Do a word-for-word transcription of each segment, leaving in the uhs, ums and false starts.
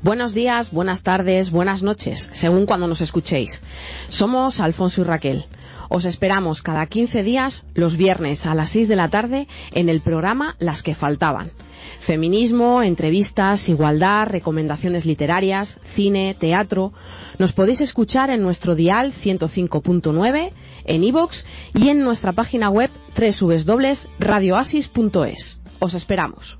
Buenos días, buenas tardes, buenas noches, según cuando nos escuchéis. Somos Alfonso y Raquel. Os esperamos cada quince días, los viernes a las seis de la tarde, en el programa Las que faltaban. Feminismo, entrevistas, igualdad, recomendaciones literarias, cine, teatro. Nos podéis escuchar en nuestro dial ciento cinco punto nueve, en iVoox y en nuestra página web doble u doble u doble u punto radio asis punto es. Os esperamos.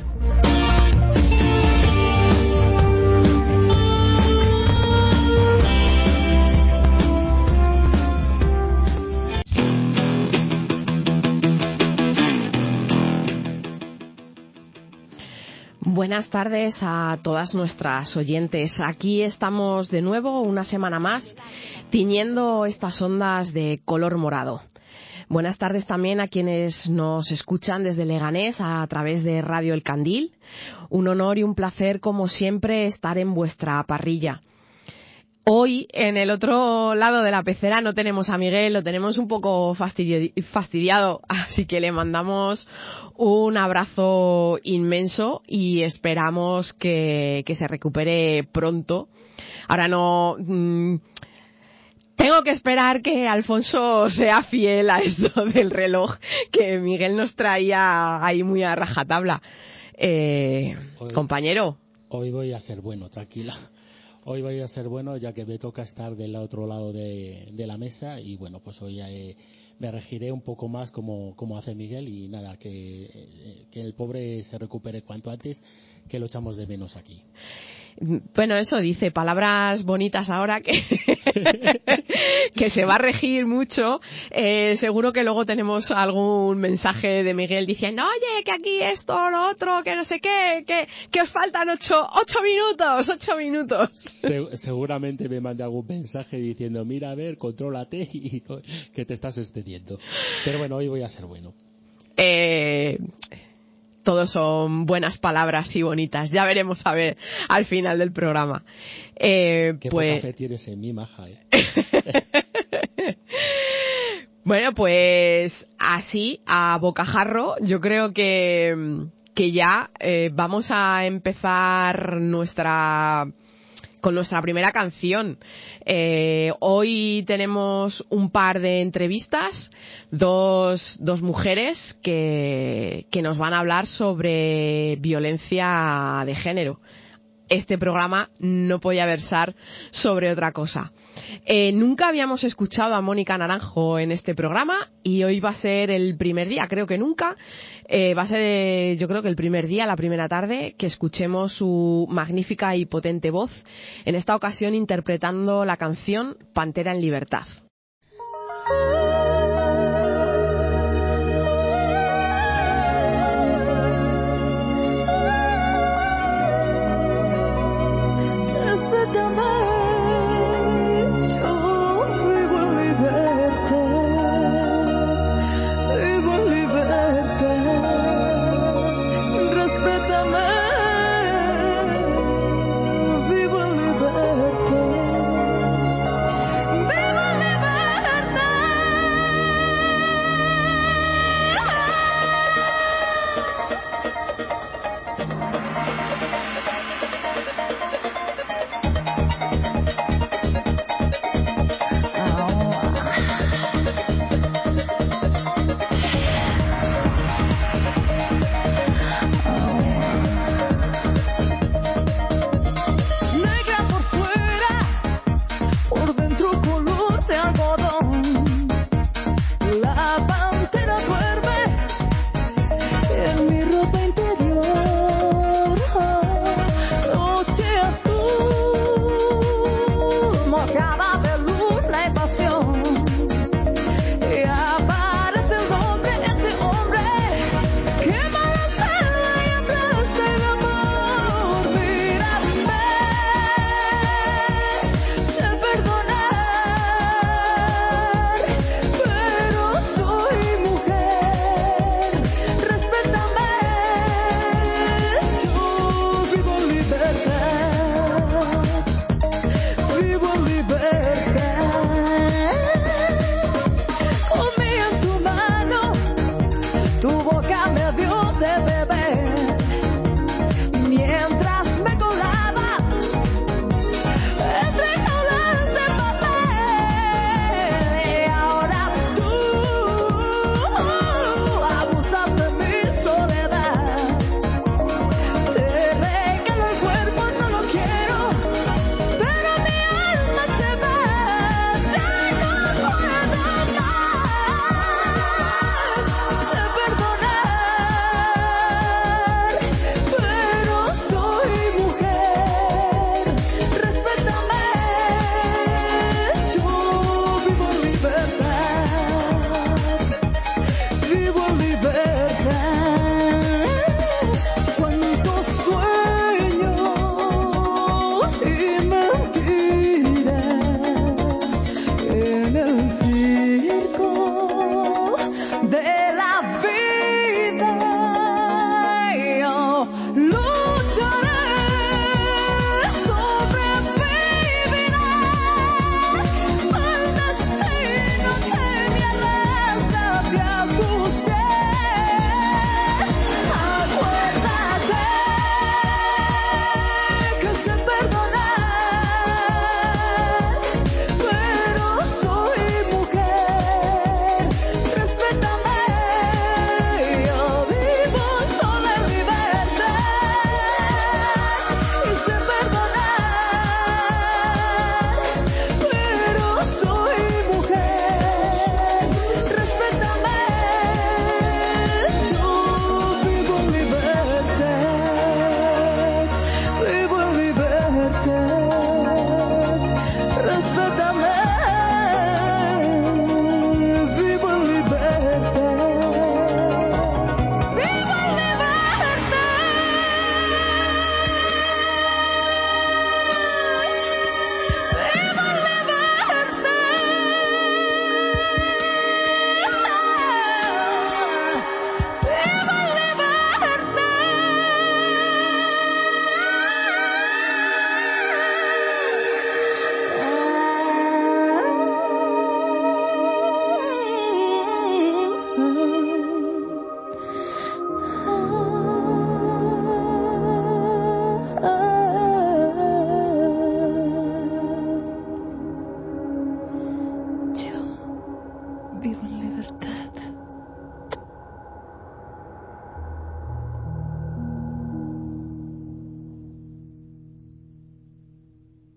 Buenas tardes a todas nuestras oyentes. Aquí estamos de nuevo una semana más tiñendo estas ondas de color morado. Buenas tardes también a quienes nos escuchan desde Leganés a través de Radio El Candil. Un honor y un placer, como siempre, estar en vuestra parrilla. Hoy, en el otro lado de la pecera, no tenemos a Miguel, lo tenemos un poco fastidi- fastidiado, así que le mandamos un abrazo inmenso y esperamos que, que se recupere pronto. Ahora no... Mmm, tengo que esperar que Alfonso sea fiel a esto del reloj que Miguel nos traía ahí muy a rajatabla. Eh, hoy, compañero. Hoy voy a ser bueno, tranquila. Hoy voy a ser bueno, ya que me toca estar del otro lado de, de la mesa, y bueno, pues hoy eh, me regiré un poco más como, como hace Miguel, y nada, que, que el pobre se recupere cuanto antes, que lo echamos de menos aquí. Bueno, eso dice, palabras bonitas ahora, que, que se va a regir mucho. Eh, seguro que luego tenemos algún mensaje de Miguel diciendo, oye, que aquí esto, lo otro, que no sé qué, que, que os faltan ocho, ocho minutos, ocho minutos. Se, seguramente me mande algún mensaje diciendo, mira, a ver, contrólate, y que te estás excediendo. Pero bueno, hoy voy a ser bueno. Eh... Todos son buenas palabras y bonitas. Ya veremos a ver al final del programa. Eh, Qué pues... poca fe tienes en mí, maja, ¿eh? Bueno, pues así, a bocajarro, yo creo que, que ya eh, vamos a empezar nuestra... con nuestra primera canción. Eh, hoy tenemos un par de entrevistas, dos, dos mujeres que, que nos van a hablar sobre violencia de género. Este programa no podía versar sobre otra cosa. Eh, nunca habíamos escuchado a Mónica Naranjo en este programa y hoy va a ser el primer día, creo que nunca, eh, va a ser eh, yo creo que el primer día, la primera tarde, que escuchemos su magnífica y potente voz, en esta ocasión interpretando la canción Pantera en Libertad. Vivo en libertad.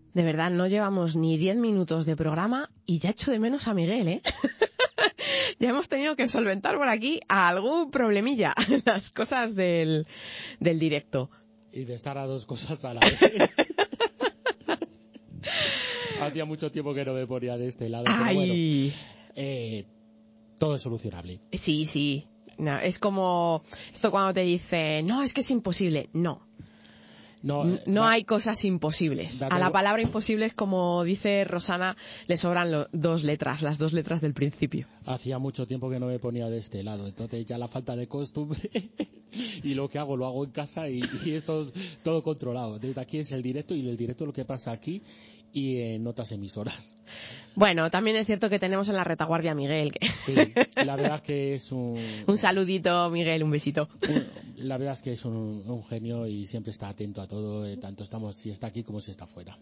De verdad, no llevamos ni diez minutos de programa y ya echo de menos a Miguel, ¿eh? Ya hemos tenido que solventar por aquí algún problemilla, las cosas del, del directo. Y de estar a dos cosas a la vez. Hacía mucho tiempo que no me ponía de este lado, pero bueno, eh, todo es solucionable. Sí, sí. No, es como esto cuando te dicen, no, es que es imposible. No. No, no da, hay cosas imposibles. A la palabra imposible es como dice Rosana, le sobran lo, dos letras, las dos letras del principio. Hacía mucho tiempo que no me ponía de este lado, entonces ya la falta de costumbre y lo que hago lo hago en casa y, y esto es todo controlado. Desde aquí es el directo y el directo lo que pasa aquí y en otras emisoras. Bueno, también es cierto que tenemos en la retaguardia a Miguel. Que... Sí, la verdad es que es un... Un saludito, Miguel, un besito. Un, la verdad es que es un, un genio y siempre está atento a todo, eh, tanto estamos si está aquí como si está fuera.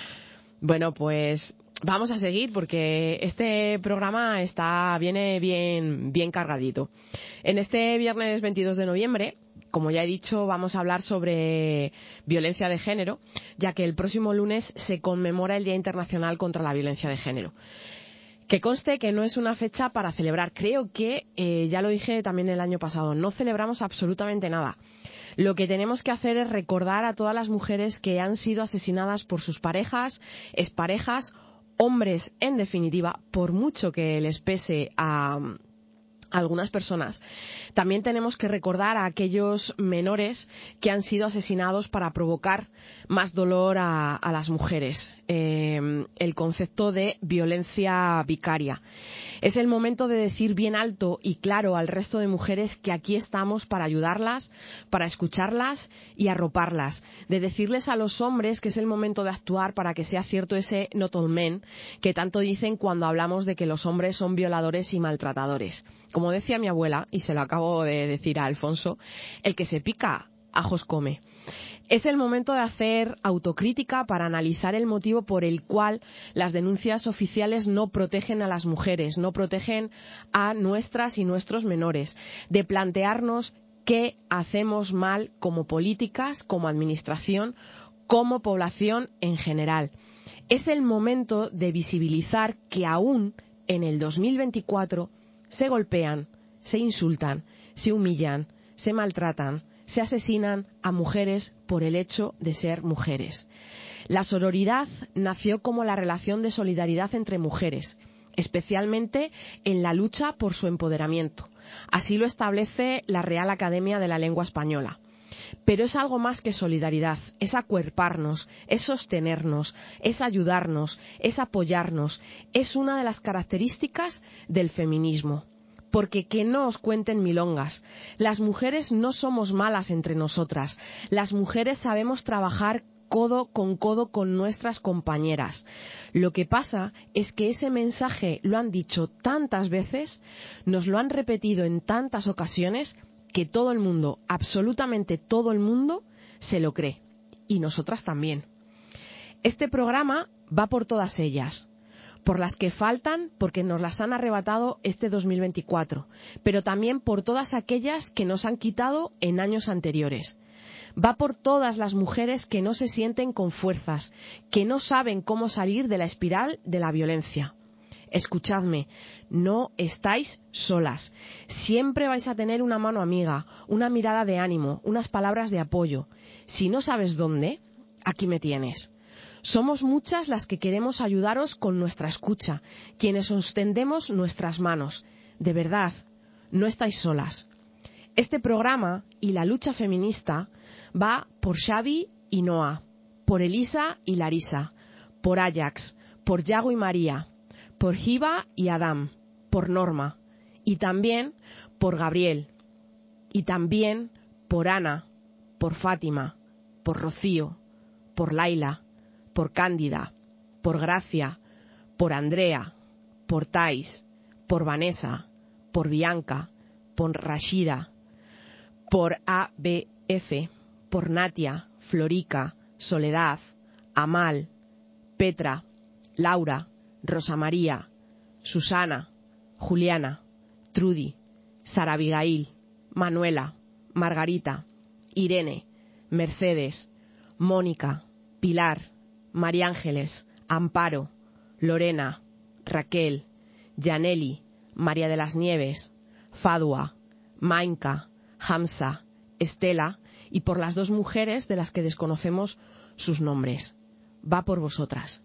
Bueno, pues vamos a seguir porque este programa está viene bien, bien cargadito. En este viernes veintidós de noviembre, como ya he dicho, vamos a hablar sobre violencia de género, ya que el próximo lunes se conmemora el Día Internacional contra la Violencia de Género. Que conste que no es una fecha para celebrar. Creo que, eh, ya lo dije también el año pasado, no celebramos absolutamente nada. Lo que tenemos que hacer es recordar a todas las mujeres que han sido asesinadas por sus parejas, exparejas, hombres, en definitiva, por mucho que les pese a... algunas personas. También tenemos que recordar a aquellos menores que han sido asesinados para provocar más dolor a, a las mujeres. Eh, el concepto de violencia vicaria. Es el momento de decir bien alto y claro al resto de mujeres que aquí estamos para ayudarlas, para escucharlas y arroparlas. De decirles a los hombres que es el momento de actuar para que sea cierto ese not all men que tanto dicen cuando hablamos de que los hombres son violadores y maltratadores. Como decía mi abuela, y se lo acabo de decir a Alfonso, el que se pica, ajos come. Es el momento de hacer autocrítica para analizar el motivo por el cual las denuncias oficiales no protegen a las mujeres, no protegen a nuestras y nuestros menores, de plantearnos qué hacemos mal como políticas, como administración, como población en general. Es el momento de visibilizar que aún en el dos mil veinticuatro se golpean, se insultan, se humillan, se maltratan, se asesinan a mujeres por el hecho de ser mujeres. La sororidad nació como la relación de solidaridad entre mujeres, especialmente en la lucha por su empoderamiento. Así lo establece la Real Academia de la Lengua Española. Pero es algo más que solidaridad, es acuerparnos, es sostenernos, es ayudarnos, es apoyarnos, es una de las características del feminismo. Porque que no os cuenten milongas, las mujeres no somos malas entre nosotras, las mujeres sabemos trabajar codo con codo con nuestras compañeras. Lo que pasa es que ese mensaje lo han dicho tantas veces, nos lo han repetido en tantas ocasiones, que todo el mundo, absolutamente todo el mundo, se lo cree. Y nosotras también. Este programa va por todas ellas. Por las que faltan, porque nos las han arrebatado este dos mil veinticuatro, pero también por todas aquellas que nos han quitado en años anteriores. Va por todas las mujeres que no se sienten con fuerzas, que no saben cómo salir de la espiral de la violencia. Escuchadme, no estáis solas. Siempre vais a tener una mano amiga, una mirada de ánimo, unas palabras de apoyo. Si no sabes dónde, aquí me tienes. Somos muchas las que queremos ayudaros con nuestra escucha, quienes os tendemos nuestras manos. De verdad, no estáis solas. Este programa y la lucha feminista va por Xavi y Noa, por Elisa y Larisa, por Ajax, por Yago y María, por Hiba y Adam, por Norma, y también por Gabriel, y también por Ana, por Fátima, por Rocío, por Laila, por Cándida, por Gracia, por Andrea, por Thais, por Vanessa, por Bianca, por Rashida, por A B F, por Natia, Florica, Soledad, Amal, Petra, Laura, Rosa María, Susana, Juliana, Trudy, Sara Abigail, Manuela, Margarita, Irene, Mercedes, Mónica, Pilar, María Ángeles, Amparo, Lorena, Raquel, Yaneli, María de las Nieves, Fadua, Mainka, Hamza, Estela y por las dos mujeres de las que desconocemos sus nombres. Va por vosotras.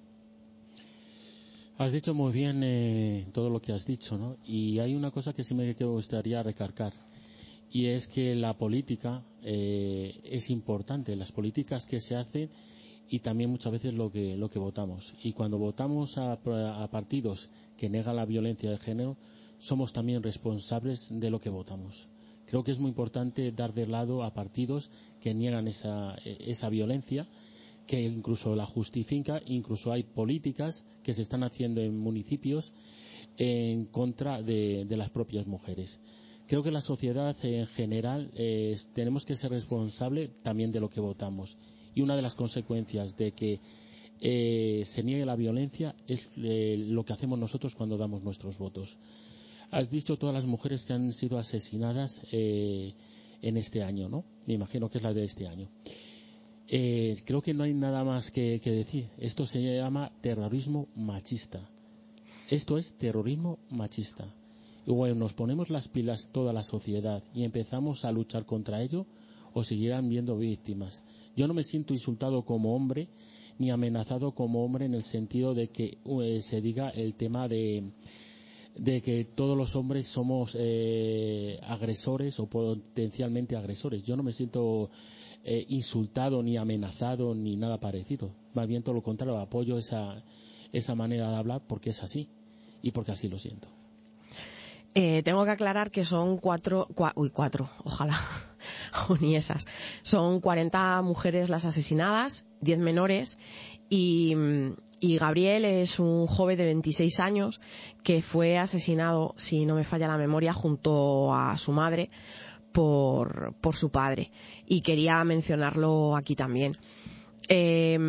Has dicho muy bien eh, todo lo que has dicho, ¿no? Y hay una cosa que sí me gustaría recargar, y es que la política eh, es importante, las políticas que se hacen y también muchas veces lo que lo que votamos. Y cuando votamos a, a partidos que niegan la violencia de género, somos también responsables de lo que votamos. Creo que es muy importante dar de lado a partidos que niegan esa, esa violencia, que incluso la justifica. Incluso hay políticas que se están haciendo en municipios en contra de, de las propias mujeres. Creo que la sociedad en general eh, tenemos que ser responsables también de lo que votamos. Y una de las consecuencias de que eh, se niegue la violencia es eh, lo que hacemos nosotros cuando damos nuestros votos. Has dicho todas las mujeres que han sido asesinadas eh, en este año, ¿no? Me imagino que es la de este año. Eh, creo que no hay nada más que, que decir. Esto se llama terrorismo machista. Esto es terrorismo machista. Y bueno, nos ponemos las pilas toda la sociedad y empezamos a luchar contra ello, o seguirán viendo víctimas. Yo no me siento insultado como hombre ni amenazado como hombre en el sentido de que eh, se diga el tema de de que todos los hombres somos eh, agresores o potencialmente agresores. Yo no me siento eh, insultado ni amenazado ni nada parecido. Más bien todo lo contrario, apoyo esa, esa manera de hablar porque es así y porque así lo siento. Eh, tengo que aclarar que son cuatro, cua, uy, cuatro, ojalá, o ni esas. Son cuarenta mujeres las asesinadas, diez menores, y, y Gabriel es un joven de veintiséis años que fue asesinado, si no me falla la memoria, junto a su madre por, por su padre. Y quería mencionarlo aquí también. Eh,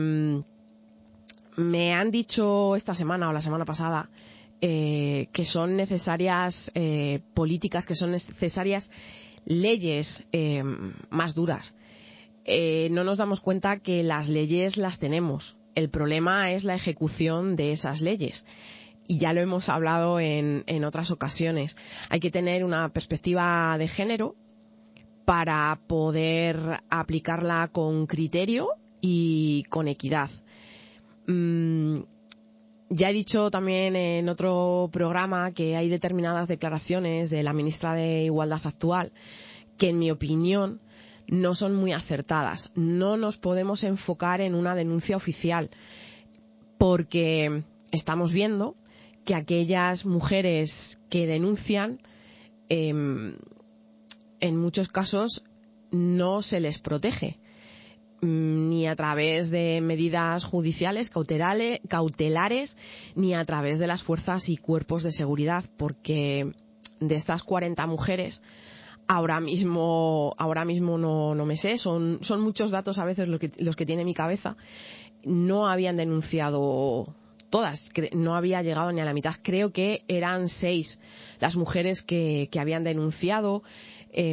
me han dicho esta semana o la semana pasada Eh, que son necesarias eh, políticas, que son necesarias leyes eh, más duras. Eh, no nos damos cuenta que las leyes las tenemos. El problema es la ejecución de esas leyes. Y ya lo hemos hablado en, en otras ocasiones. Hay que tener una perspectiva de género para poder aplicarla con criterio y con equidad. Mm, Ya he dicho también en otro programa que hay determinadas declaraciones de la ministra de Igualdad actual que, en mi opinión, no son muy acertadas. No nos podemos enfocar en una denuncia oficial porque estamos viendo que aquellas mujeres que denuncian, eh, en muchos casos no se les protege, ni a través de medidas judiciales cautelares, ni a través de las fuerzas y cuerpos de seguridad, porque de estas cuarenta mujeres ahora mismo ahora mismo no, no me sé, son, son muchos datos a veces los que, los que tiene mi cabeza. No habían denunciado todas, no había llegado ni a la mitad. Creo que eran seis las mujeres que, que habían denunciado. eh,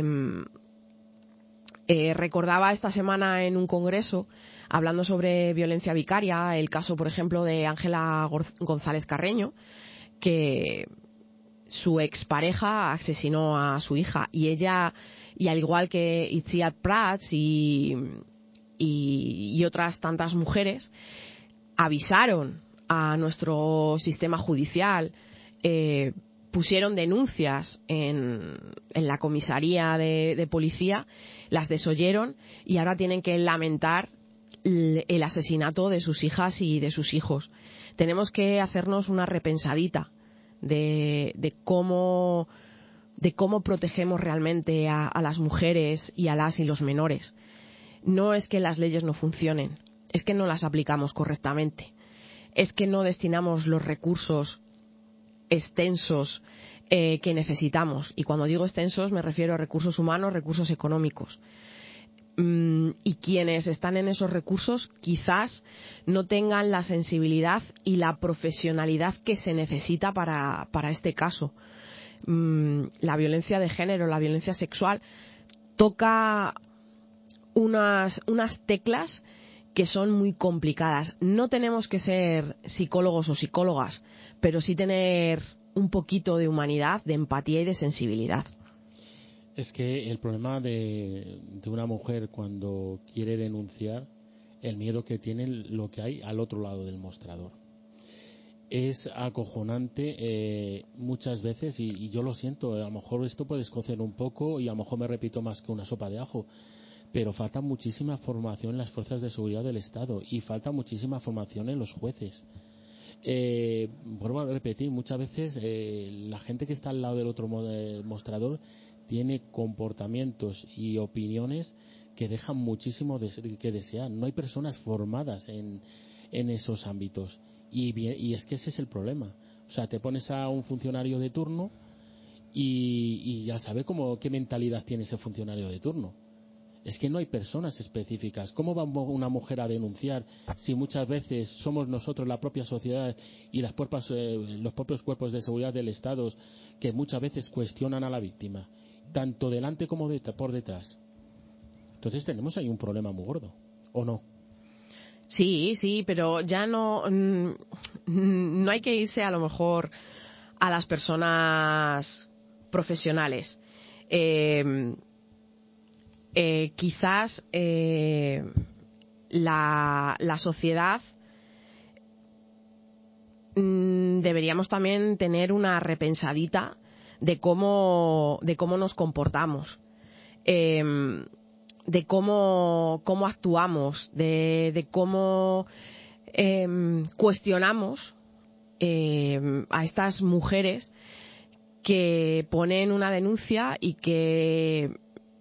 Eh, recordaba esta semana en un congreso, hablando sobre violencia vicaria, el caso, por ejemplo, de Ángela González Carreño, que su expareja asesinó a su hija, y ella, y al igual que Itziar Prats y, y, y otras tantas mujeres, avisaron a nuestro sistema judicial, eh, pusieron denuncias en, en la comisaría de, de policía, las desoyeron y ahora tienen que lamentar el, el asesinato de sus hijas y de sus hijos. Tenemos que hacernos una repensadita de, de cómo de cómo protegemos realmente a, a las mujeres y a las y los menores. No es que las leyes no funcionen, es que no las aplicamos correctamente, es que no destinamos los recursos extensos eh, que necesitamos. Y cuando digo extensos me refiero a recursos humanos, recursos económicos. Mm, y quienes están en esos recursos quizás no tengan la sensibilidad y la profesionalidad que se necesita para, para este caso. Mm, la violencia de género, la violencia sexual, toca unas, unas teclas que son muy complicadas. No tenemos que ser psicólogos o psicólogas, pero sí tener un poquito de humanidad, de empatía y de sensibilidad. Es que el problema de, de una mujer cuando quiere denunciar, el miedo que tiene lo que hay al otro lado del mostrador. Es acojonante eh, muchas veces, y, y yo lo siento, a lo mejor esto puede escocer un poco y a lo mejor me repito más que una sopa de ajo, pero falta muchísima formación en las fuerzas de seguridad del Estado y falta muchísima formación en los jueces. Eh, vuelvo a repetir, muchas veces eh, la gente que está al lado del otro mostrador tiene comportamientos y opiniones que dejan muchísimo de, que desear. No hay personas formadas en, en esos ámbitos y, y es que ese es el problema. O sea, te pones a un funcionario de turno y, y ya sabe cómo, qué mentalidad tiene ese funcionario de turno. Es que no hay personas específicas. ¿Cómo va una mujer a denunciar si muchas veces somos nosotros, la propia sociedad y las propias, eh, los propios cuerpos de seguridad del Estado que muchas veces cuestionan a la víctima, tanto delante como de, por detrás? Entonces tenemos ahí un problema muy gordo, ¿o no? Sí, sí, pero ya no, no hay que irse a lo mejor a las personas profesionales. Eh, eh, quizás eh, la, la sociedad mm, deberíamos también tener una repensadita de cómo, de cómo nos comportamos. Eh, de cómo, cómo actuamos, de, de cómo eh, cuestionamos eh, a estas mujeres que ponen una denuncia y que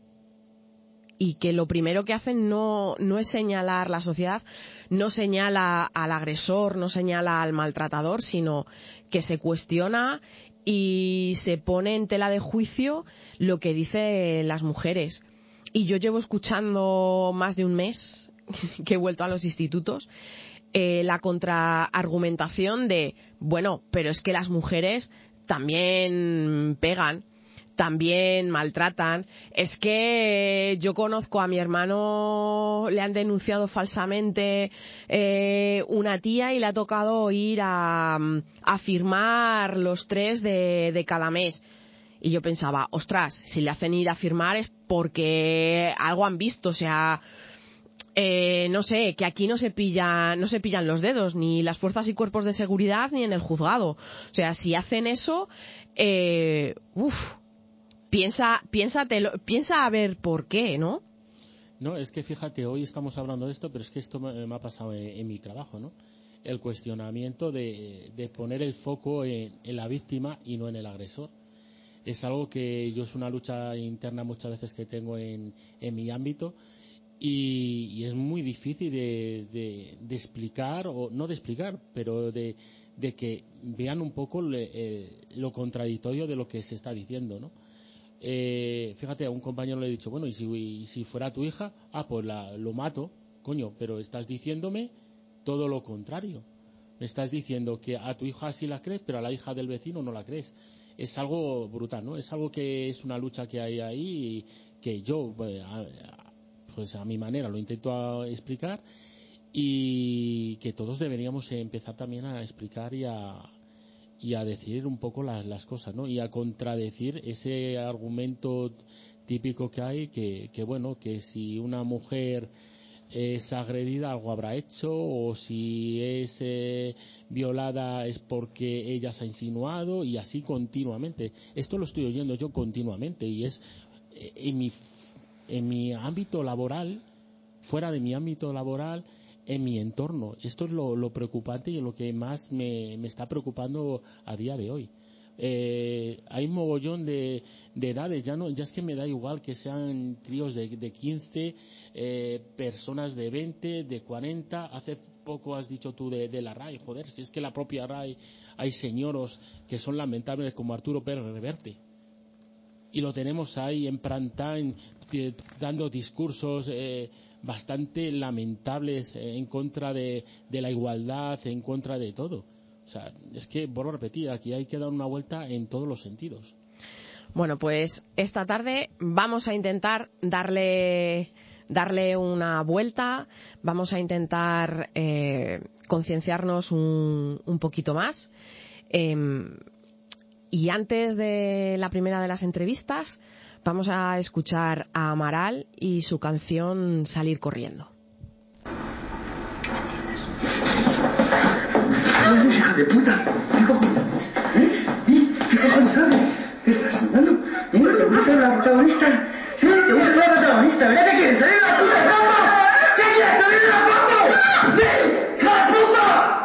y que lo primero que hacen no, no es señalar, la sociedad no señala al agresor, no señala al maltratador, sino que se cuestiona y se pone en tela de juicio lo que dicen las mujeres. Y yo llevo escuchando más de un mes que he vuelto a los institutos eh, la contraargumentación de, bueno, pero es que las mujeres también pegan, también maltratan. Es que yo conozco a mi hermano, le han denunciado falsamente eh, una tía y le ha tocado ir a, a firmar los tres de, de cada mes. Y yo pensaba, ostras, si le hacen ir a firmar es porque algo han visto, o sea, eh, no sé, que aquí no se pillan, no se pillan los dedos, ni las fuerzas y cuerpos de seguridad, ni en el juzgado. O sea, si hacen eso, eh, uff, piensa, piénsatelo, piensa a ver por qué, ¿no? No, es que fíjate, hoy estamos hablando de esto, pero es que esto me, me ha pasado en, en mi trabajo, ¿no? El cuestionamiento de, de poner el foco en, en la víctima y no en el agresor. Es algo que yo es una lucha interna muchas veces que tengo en, en mi ámbito y, y es muy difícil de, de, de explicar, o no de explicar, pero de, de que vean un poco le, eh, lo contradictorio de lo que se está diciendo, ¿no? Eh, fíjate, a un compañero le he dicho, bueno, y si, y si fuera tu hija, ah, pues la, lo mato, coño, pero estás diciéndome todo lo contrario. Me estás diciendo que a tu hija sí la crees, pero a la hija del vecino no la crees. Es algo brutal, ¿no? Es algo que es una lucha que hay ahí y que yo, pues a mi manera, lo intento explicar y que todos deberíamos empezar también a explicar y a, y a decir un poco las, las cosas, ¿no? Y a contradecir ese argumento típico que hay, que, que bueno, que si una mujer es agredida algo habrá hecho, o si es eh, violada es porque ella se ha insinuado, y así continuamente. Esto lo estoy oyendo yo continuamente y es eh, en mi en mi ámbito laboral, fuera de mi ámbito laboral, en mi entorno. Esto es lo, lo preocupante y lo que más me, me está preocupando a día de hoy. Eh, hay un mogollón de, de edades, ya no, ya es que me da igual que sean críos de, de quince, eh, personas de veinte, de cuarenta. Hace poco has dicho tú de, de la R A I, joder, si es que la propia R A I hay señoros que son lamentables como Arturo Pérez Reverte. Y lo tenemos ahí en prime time, dando discursos eh, bastante lamentables en contra de, de la igualdad, en contra de todo. O sea, es que, vuelvo a repetir, aquí hay que dar una vuelta en todos los sentidos. Bueno, pues esta tarde vamos a intentar darle darle una vuelta, vamos a intentar eh, concienciarnos un, un poquito más. Eh, y antes de la primera de las entrevistas, vamos a escuchar a Amaral y su canción Salir corriendo. ¿Sabes, hija de puta? ¿Qué cojones haces? ¿Eh? ¿Eh? ¿Qué cojones haces? ¿Qué estás hablando? ¿Eh? ¿Te gusta ser la protagonista? ¿Eh? ¿Te gusta ser la protagonista? ¿Verdad que quieres salir de la puta cama? ¿Qué quieres salir de la foto? ¿Eh? ¡Hija de puta!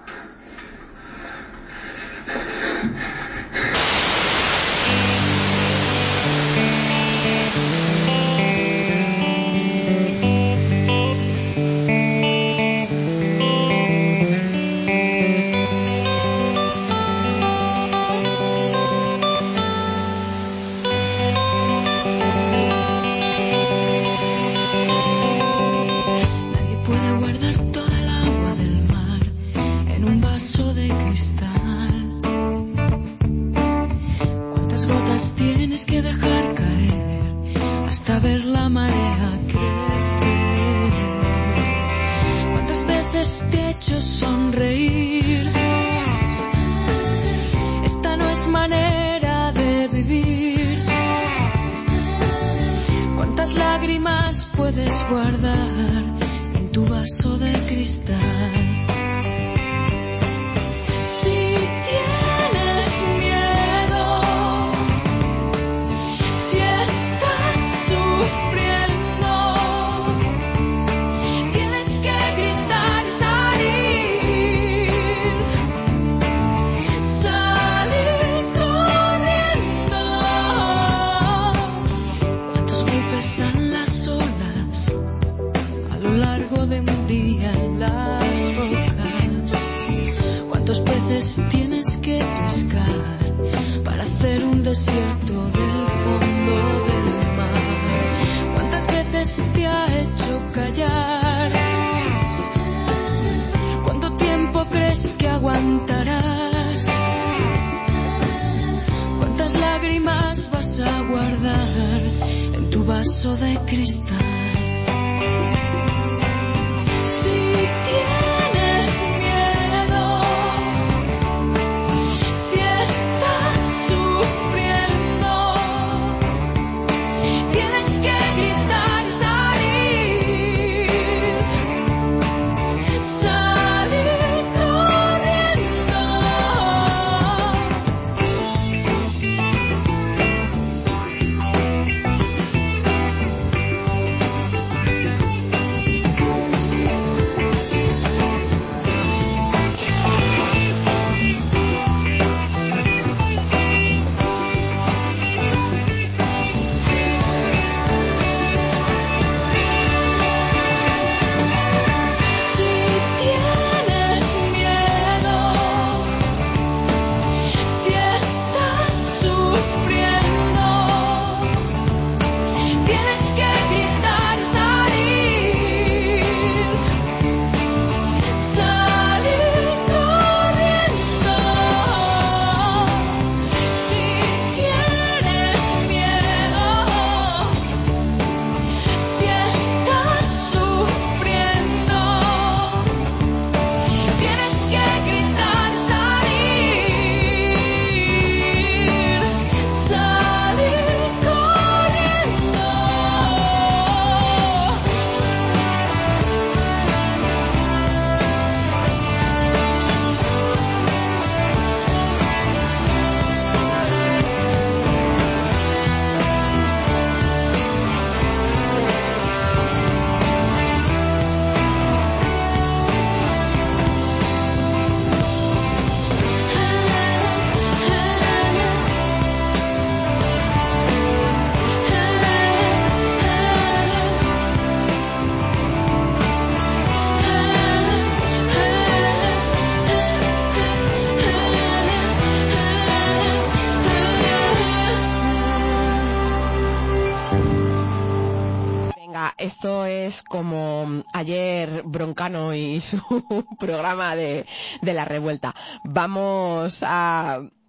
Esto es como ayer Broncano y su programa de, de la revuelta. Vamos a,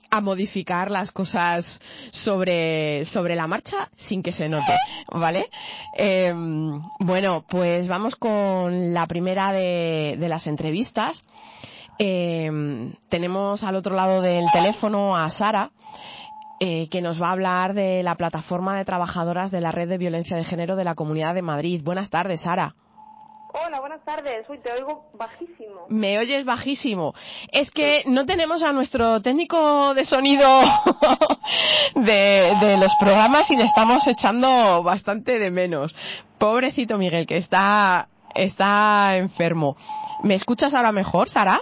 a modificar las cosas sobre, sobre la marcha sin que se note, ¿vale? Eh, bueno, pues vamos con la primera de, de las entrevistas. Eh, tenemos al otro lado del teléfono a Sara, eh, que nos va a hablar de la plataforma de trabajadoras de la Red de Violencia de Género de la Comunidad de Madrid. Buenas tardes, Sara. Hola, buenas tardes. Uy, te oigo bajísimo. Me oyes bajísimo. Es que no tenemos a nuestro técnico de sonido de, de los programas y le estamos echando bastante de menos. Pobrecito Miguel, que está, está enfermo. ¿Me escuchas ahora mejor, Sara?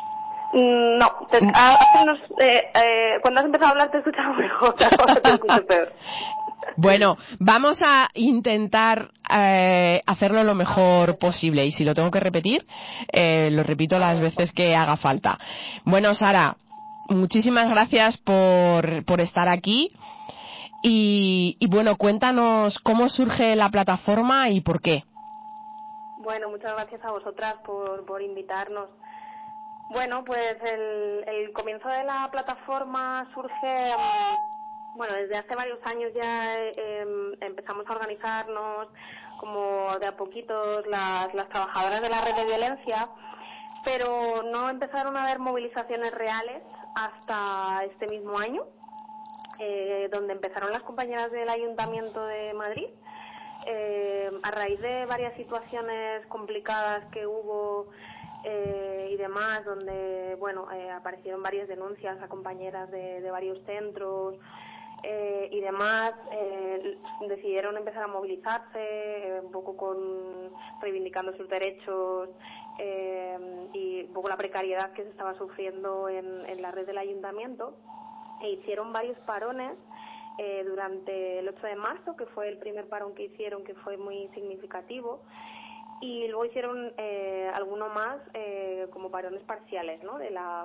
No, te, hace unos, eh, eh, cuando has empezado a hablar te escuchaba mejor, ahora te escucho peor. Bueno, vamos a intentar eh, hacerlo lo mejor posible y si lo tengo que repetir, eh, lo repito las veces que haga falta. Bueno, Sara, muchísimas gracias por, por estar aquí y, y bueno, cuéntanos cómo surge la plataforma y por qué. Bueno, muchas gracias a vosotras por, por invitarnos. Bueno, pues el, el comienzo de la plataforma surge... Bueno, desde hace varios años ya eh, empezamos a organizarnos como de a poquitos las, las trabajadoras de la red de violencia, pero no empezaron a haber movilizaciones reales hasta este mismo año, eh, donde empezaron las compañeras del Ayuntamiento de Madrid, eh, a raíz de varias situaciones complicadas que hubo eh, y demás, donde bueno eh, aparecieron varias denuncias a compañeras de, de varios centros. Eh, y demás, eh, decidieron empezar a movilizarse, eh, un poco con reivindicando sus derechos eh, y un poco la precariedad que se estaba sufriendo en, en la red del ayuntamiento, e hicieron varios parones eh, durante el ocho de marzo, que fue el primer parón que hicieron, que fue muy significativo, y luego hicieron eh, alguno más eh, como parones parciales, ¿no? De la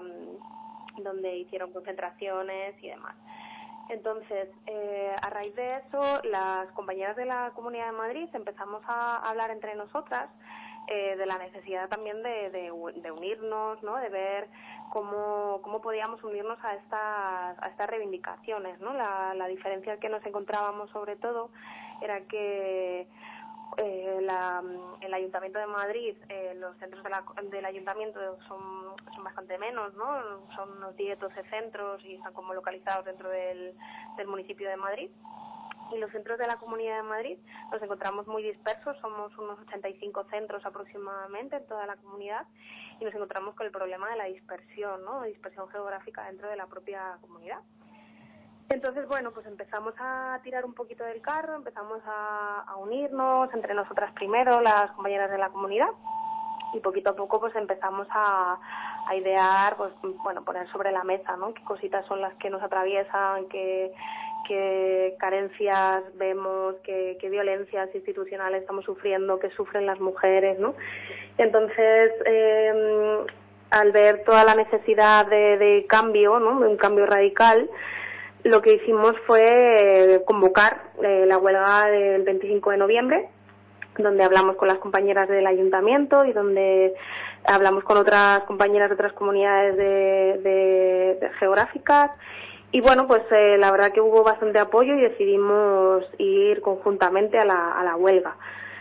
donde hicieron concentraciones y demás. Entonces, eh, a raíz de eso, las compañeras de la Comunidad de Madrid empezamos a hablar entre nosotras eh, de la necesidad también de, de, de unirnos, ¿no? De ver cómo, cómo podíamos unirnos a estas, a estas reivindicaciones, ¿no? La, la diferencia que nos encontrábamos sobre todo era que Eh, la, el Ayuntamiento de Madrid, eh, los centros de la, del Ayuntamiento son, son bastante menos, ¿no? Son unos diez, doce centros y están como localizados dentro del, del municipio de Madrid. Y los centros de la Comunidad de Madrid nos encontramos muy dispersos, somos unos ochenta y cinco centros aproximadamente en toda la comunidad y nos encontramos con el problema de la dispersión, ¿no? Dispersión geográfica dentro de la propia comunidad. Entonces, bueno, pues empezamos a tirar un poquito del carro, empezamos a, a unirnos entre nosotras primero, las compañeras de la comunidad, y poquito a poco pues empezamos a, a idear, pues bueno, poner sobre la mesa, ¿no? Qué cositas son las que nos atraviesan, qué, qué carencias vemos, qué, qué violencias institucionales estamos sufriendo, qué sufren las mujeres, ¿no? Entonces, eh, al ver toda la necesidad de, de cambio, ¿no? De un cambio radical, lo que hicimos fue convocar eh, la huelga del veinticinco de noviembre, donde hablamos con las compañeras del ayuntamiento y donde hablamos con otras compañeras de otras comunidades de, de, de geográficas. Y bueno, pues eh, la verdad que hubo bastante apoyo y decidimos ir conjuntamente a la, a la huelga.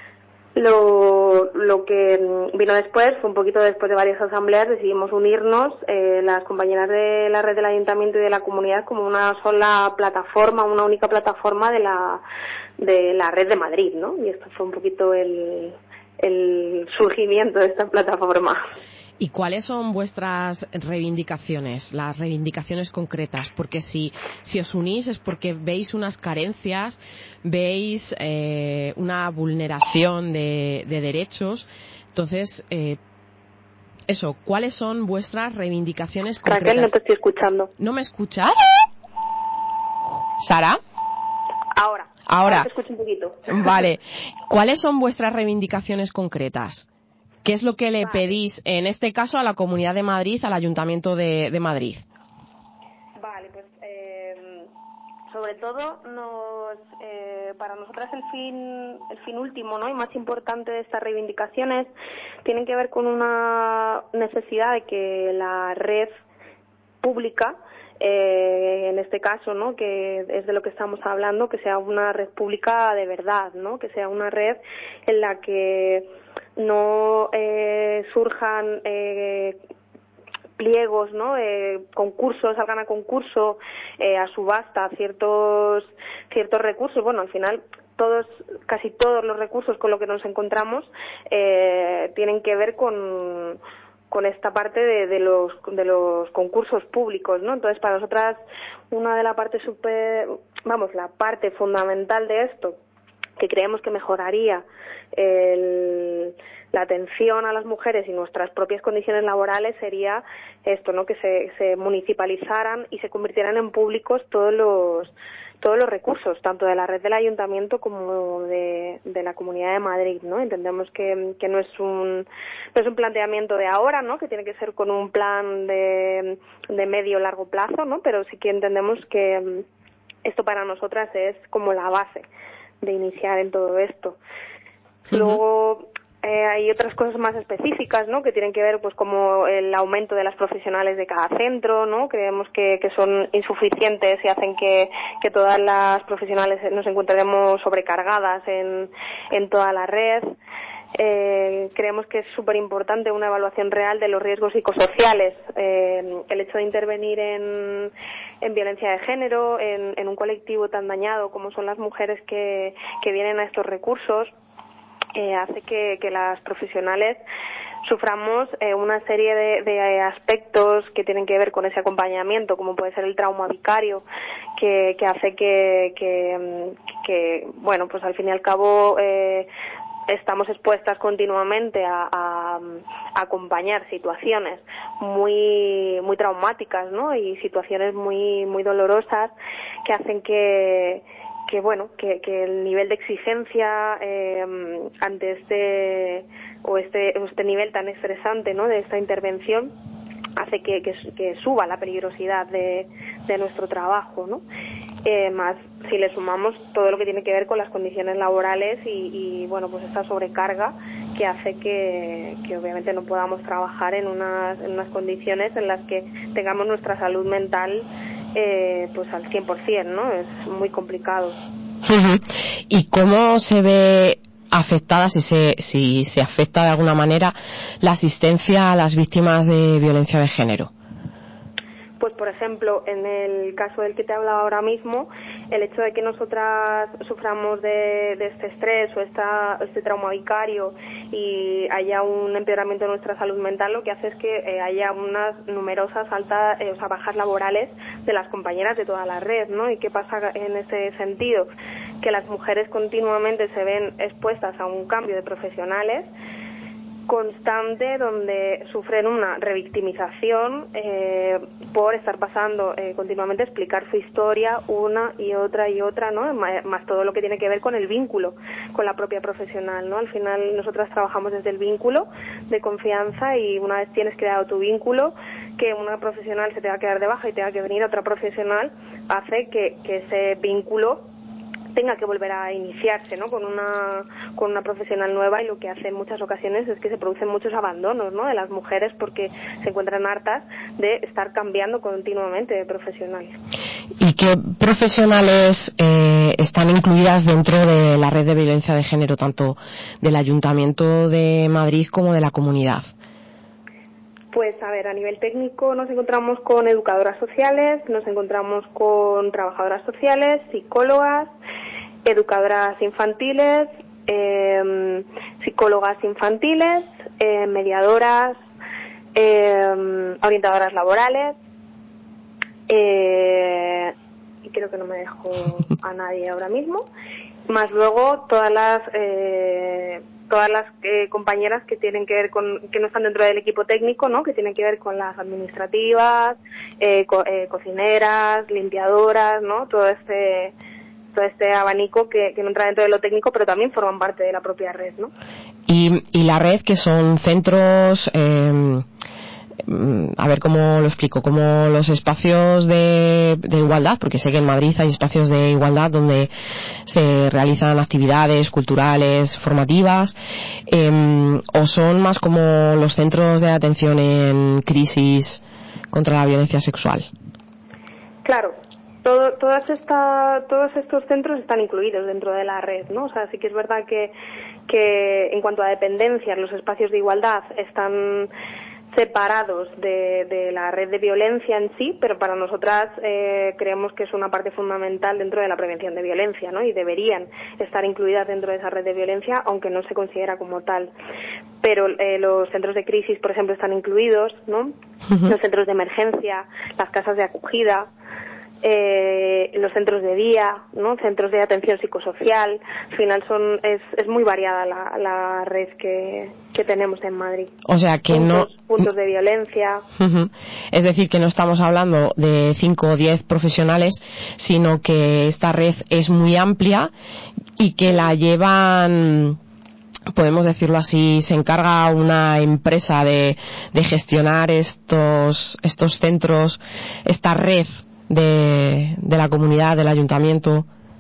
Lo, lo que vino después, fue un poquito después de varias asambleas, decidimos unirnos, eh, las compañeras de la red del ayuntamiento y de la comunidad, como una sola plataforma, una única plataforma de la de la red de Madrid, ¿no? Y esto fue un poquito el, el surgimiento de esta plataforma. ¿Y cuáles son vuestras reivindicaciones, las reivindicaciones concretas? Porque si, si os unís es porque veis unas carencias, veis eh, una vulneración de, de derechos. Entonces, eh, eso, ¿cuáles son vuestras reivindicaciones concretas? Raquel, no te estoy escuchando. ¿No me escuchas? ¿Sara? Ahora. Ahora. Ahora te escucho un poquito. Vale. ¿Cuáles son vuestras reivindicaciones concretas? ¿Qué es lo que le vale. pedís, en este caso, a la Comunidad de Madrid, al Ayuntamiento de, de Madrid? Vale, pues eh, sobre todo nos, eh, para nosotras el fin, el fin último, ¿no? Y más importante de estas reivindicaciones tienen que ver con una necesidad de que la red pública eh, en este caso, ¿no? Que es de lo que estamos hablando, que sea una red pública de verdad, ¿no? Que sea una red en la que no eh, surjan eh, pliegos, ¿no? Eh, concursos, salgan a concurso, eh, a subasta ciertos ciertos recursos. Bueno, al final todos, casi todos los recursos con los que nos encontramos eh, tienen que ver con con esta parte de, de los de los concursos públicos, ¿no? Entonces, para nosotras una de la parte super, vamos, la parte fundamental de esto, que creemos que mejoraría el, la atención a las mujeres y nuestras propias condiciones laborales, sería esto, ¿no? Que se, se municipalizaran y se convirtieran en públicos todos los todos los recursos, tanto de la red del ayuntamiento como de, de la Comunidad de Madrid, ¿no? Entendemos que, que no es un no es un planteamiento de ahora, ¿no? Que tiene que ser con un plan de, de medio largo plazo, ¿no? Pero sí que entendemos que esto para nosotras es como la base de iniciar en todo esto. Uh-huh. Luego eh, hay otras cosas más específicas, ¿no? Que tienen que ver, pues, como el aumento de las profesionales de cada centro, ¿no? Creemos que, que son insuficientes y hacen que, que todas las profesionales nos encontremos sobrecargadas en, en toda la red. Eh, creemos que es súper importante una evaluación real de los riesgos psicosociales. Eh, el hecho de intervenir en, en violencia de género, en, en un colectivo tan dañado como son las mujeres que, que vienen a estos recursos, eh, hace que, que las profesionales suframos eh, una serie de, de aspectos que tienen que ver con ese acompañamiento, como puede ser el trauma vicario, que, que hace que, que, que, bueno, pues al fin y al cabo eh, estamos expuestas continuamente a, a, a acompañar situaciones muy muy traumáticas, ¿no? Y situaciones muy muy dolorosas que hacen que que bueno que, que el nivel de exigencia eh, ante este o este este nivel tan estresante, ¿no? De esta intervención hace que, que, que suba la peligrosidad de, de nuestro trabajo, ¿no? Eh, más si le sumamos todo lo que tiene que ver con las condiciones laborales y, y bueno, pues esta sobrecarga que hace que, que obviamente no podamos trabajar en unas, en unas condiciones en las que tengamos nuestra salud mental eh, pues al cien por ciento, ¿no? Es muy complicado. Uh-huh. ¿Y cómo se ve afectada, si se, si se afecta de alguna manera, la asistencia a las víctimas de violencia de género? Pues, por ejemplo, en el caso del que te he hablado ahora mismo, el hecho de que nosotras suframos de, de este estrés o esta, este trauma vicario y haya un empeoramiento de nuestra salud mental, lo que hace es que eh, haya unas numerosas altas, eh, o sea, bajas laborales de las compañeras de toda la red, ¿no? ¿Y qué pasa en ese sentido? Que las mujeres continuamente se ven expuestas a un cambio de profesionales constante, donde sufren una revictimización eh, por estar pasando eh, continuamente a explicar su historia una y otra y otra, ¿no? Más todo lo que tiene que ver con el vínculo con la propia profesional, ¿no? Al final nosotras trabajamos desde el vínculo de confianza, y una vez tienes creado tu vínculo, que una profesional se tenga que dar de baja y tenga que venir otra profesional, hace que, que ese vínculo tenga que volver a iniciarse, ¿no? Con una con una profesional nueva, y lo que hace en muchas ocasiones es que se producen muchos abandonos, ¿no? De las mujeres, porque se encuentran hartas de estar cambiando continuamente de profesionales. ¿Y qué profesionales eh, están incluidas dentro de la red de violencia de género, tanto del Ayuntamiento de Madrid como de la comunidad? Pues, a ver, a nivel técnico nos encontramos con educadoras sociales, nos encontramos con trabajadoras sociales, psicólogas, educadoras infantiles, eh, psicólogas infantiles, eh, mediadoras, eh, orientadoras laborales, eh, y creo que no me dejo a nadie ahora mismo, más luego todas las eh, todas las eh, compañeras que tienen que ver con, que no están dentro del equipo técnico, ¿no? Que tienen que ver con las administrativas, eh, co- eh, cocineras, limpiadoras, ¿no? Todo este todo este abanico que, que no entra dentro de lo técnico, pero también forman parte de la propia red, ¿no? Y, y la red, que son centros, eh, a ver cómo lo explico, como los espacios de, de igualdad, porque sé que en Madrid hay espacios de igualdad donde se realizan actividades culturales, formativas, eh, o son más como los centros de atención en crisis contra la violencia sexual. Claro. Todo, todas esta, todos estos centros están incluidos dentro de la red, ¿no? O sea, sí que es verdad que, que en cuanto a dependencias, los espacios de igualdad están separados de, de la red de violencia en sí, pero para nosotras eh, creemos que es una parte fundamental dentro de la prevención de violencia, ¿no? Y deberían estar incluidas dentro de esa red de violencia, aunque no se considera como tal. Pero eh, los centros de crisis, por ejemplo, están incluidos, ¿no? Uh-huh. Los centros de emergencia, las casas de acogida, eh, los centros de día, ¿no? Centros de atención psicosocial. Al final son es, es muy variada la, la red que, que tenemos en Madrid. O sea que puntos, no puntos de violencia. Uh-huh. Es decir, que no estamos hablando de cinco o diez profesionales, sino que esta red es muy amplia y que la llevan, podemos decirlo así, se encarga una empresa de, de gestionar estos estos centros, esta red de, de la comunidad, del ayuntamiento.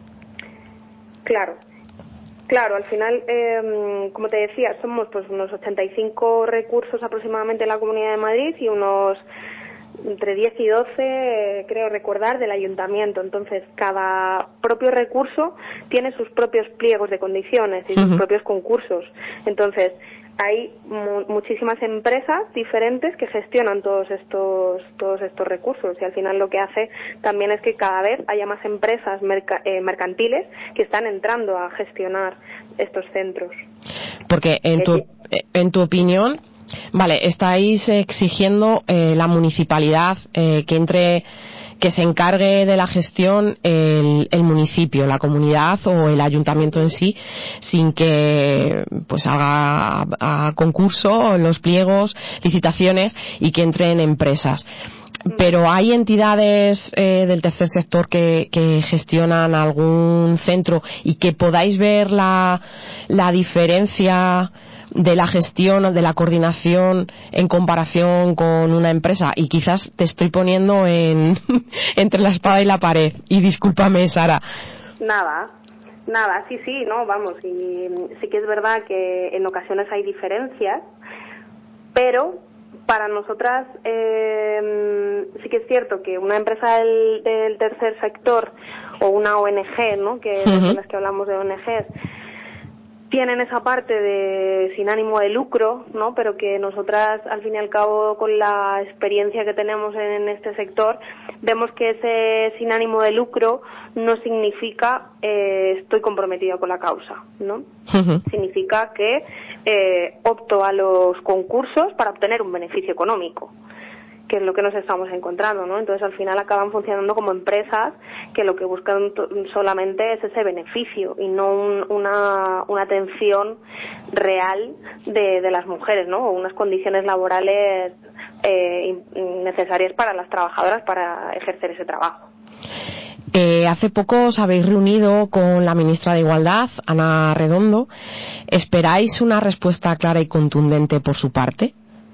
Claro, claro, al final, eh, como te decía, somos pues unos ochenta y cinco recursos aproximadamente en la Comunidad de Madrid y unos entre diez y doce, eh, creo recordar, del ayuntamiento. Entonces, cada propio recurso tiene sus propios pliegos de condiciones y sus uh-huh. propios concursos. Entonces, hay mu- muchísimas empresas diferentes que gestionan todos estos todos estos recursos y al final lo que hace también es que cada vez haya más empresas merca- eh, mercantiles que están entrando a gestionar estos centros. Porque en tu en tu opinión, vale, estáis exigiendo eh, la municipalidad eh, que entre que se encargue de la gestión el, el municipio, la comunidad o el ayuntamiento en sí, sin que pues haga a, a concurso, los pliegos, licitaciones y que entren empresas. Pero hay entidades eh, del tercer sector que, que gestionan algún centro y que podáis ver la, la diferencia de la gestión, de la coordinación en comparación con una empresa. Y quizás te estoy poniendo en entre la espada y la pared. Y discúlpame, Sara. Nada, nada, sí, sí, no, vamos, y sí que es verdad que en ocasiones hay diferencias, pero para nosotras eh, sí que es cierto que una empresa del, del tercer sector o una O N G, ¿no? Que uh-huh. de las que hablamos de O N Ges, tienen esa parte de sin ánimo de lucro, ¿no? Pero que nosotras, al fin y al cabo, con la experiencia que tenemos en este sector, vemos que ese sin ánimo de lucro no significa eh, estoy comprometida con la causa, ¿no? Uh-huh. Significa que eh, opto a los concursos para obtener un beneficio económico, que es lo que nos estamos encontrando, ¿no? Entonces, al final acaban funcionando como empresas que lo que buscan t- solamente es ese beneficio y no un, una, una atención real de, de las mujeres, ¿no? O unas condiciones laborales eh, necesarias para las trabajadoras para ejercer ese trabajo. Eh, hace poco os habéis reunido con la ministra de Igualdad, Ana Redondo. ¿Esperáis una respuesta clara y contundente por su parte?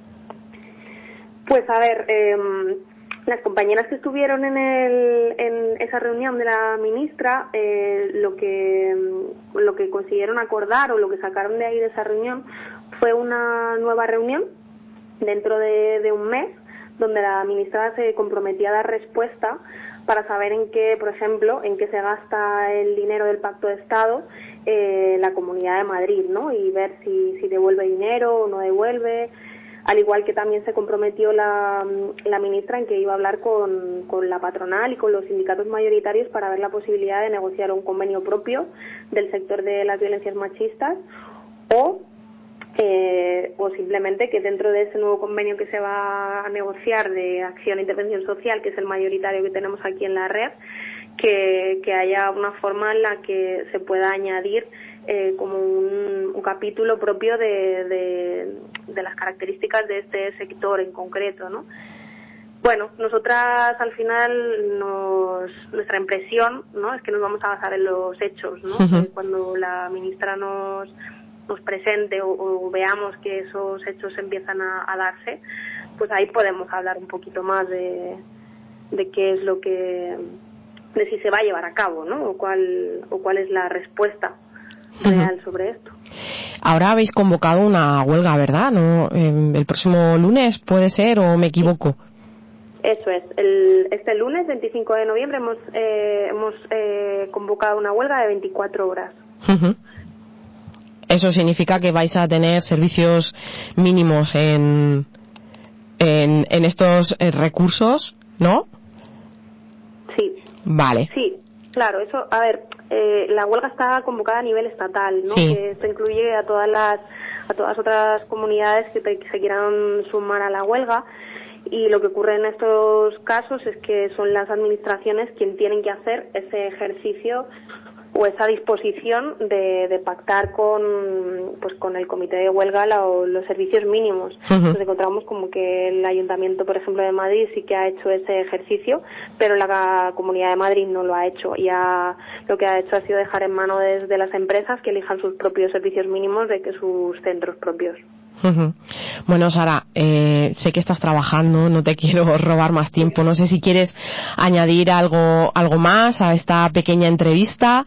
Pues a ver, eh, las compañeras que estuvieron en, el, en esa reunión de la ministra, eh, lo que lo que consiguieron acordar o lo que sacaron de ahí de esa reunión fue una nueva reunión dentro de, de un mes, donde la ministra se comprometía a dar respuesta para saber en qué, por ejemplo, en qué se gasta el dinero del Pacto de Estado eh, la Comunidad de Madrid, ¿no? Y ver si, si devuelve dinero o no devuelve. Al igual que también se comprometió la, la ministra en que iba a hablar con, con la patronal y con los sindicatos mayoritarios para ver la posibilidad de negociar un convenio propio del sector de las violencias machistas o, eh, o simplemente que dentro de ese nuevo convenio que se va a negociar de acción e intervención social, que es el mayoritario que tenemos aquí en la red, que, que haya una forma en la que se pueda añadir Eh, como un, un capítulo propio de, de, de las características de este sector en concreto, ¿no? Bueno, nosotras al final nos, nuestra impresión, ¿no? Es que nos vamos a basar en los hechos, ¿no? Uh-huh. Cuando la ministra nos nos presente o, o veamos que esos hechos empiezan a, a darse, pues ahí podemos hablar un poquito más de, de qué es lo que, de si se va a llevar a cabo, ¿no? O cuál o cuál es la respuesta real sobre esto. Ahora habéis convocado una huelga, ¿verdad? ¿No? Eh, el próximo lunes puede ser, o me equivoco. Eso es. El, este lunes, veinticinco de noviembre, hemos, eh, hemos eh, convocado una huelga de veinticuatro horas. Uh-huh. Eso significa que vais a tener servicios mínimos en, en, en estos eh, recursos, ¿no? Sí. Vale. Sí, claro. Eso, a ver, eh, la huelga está convocada a nivel estatal, ¿no? Sí. Que esto incluye a todas las a todas otras comunidades que, te, que se quieran sumar a la huelga. Y lo que ocurre en estos casos es que son las administraciones quienes tienen que hacer ese ejercicio o esa disposición de, de pactar con pues con el comité de huelga la, o los servicios mínimos. Uh-huh. Nos encontramos como que el Ayuntamiento, por ejemplo, de Madrid sí que ha hecho ese ejercicio, pero la Comunidad de Madrid no lo ha hecho. Y ha, lo que ha hecho ha sido dejar en manos de, de las empresas que elijan sus propios servicios mínimos de que sus centros propios. Uh-huh. Bueno, Sara, eh, sé que estás trabajando, no te quiero robar más tiempo. No sé si quieres añadir algo, algo más a esta pequeña entrevista.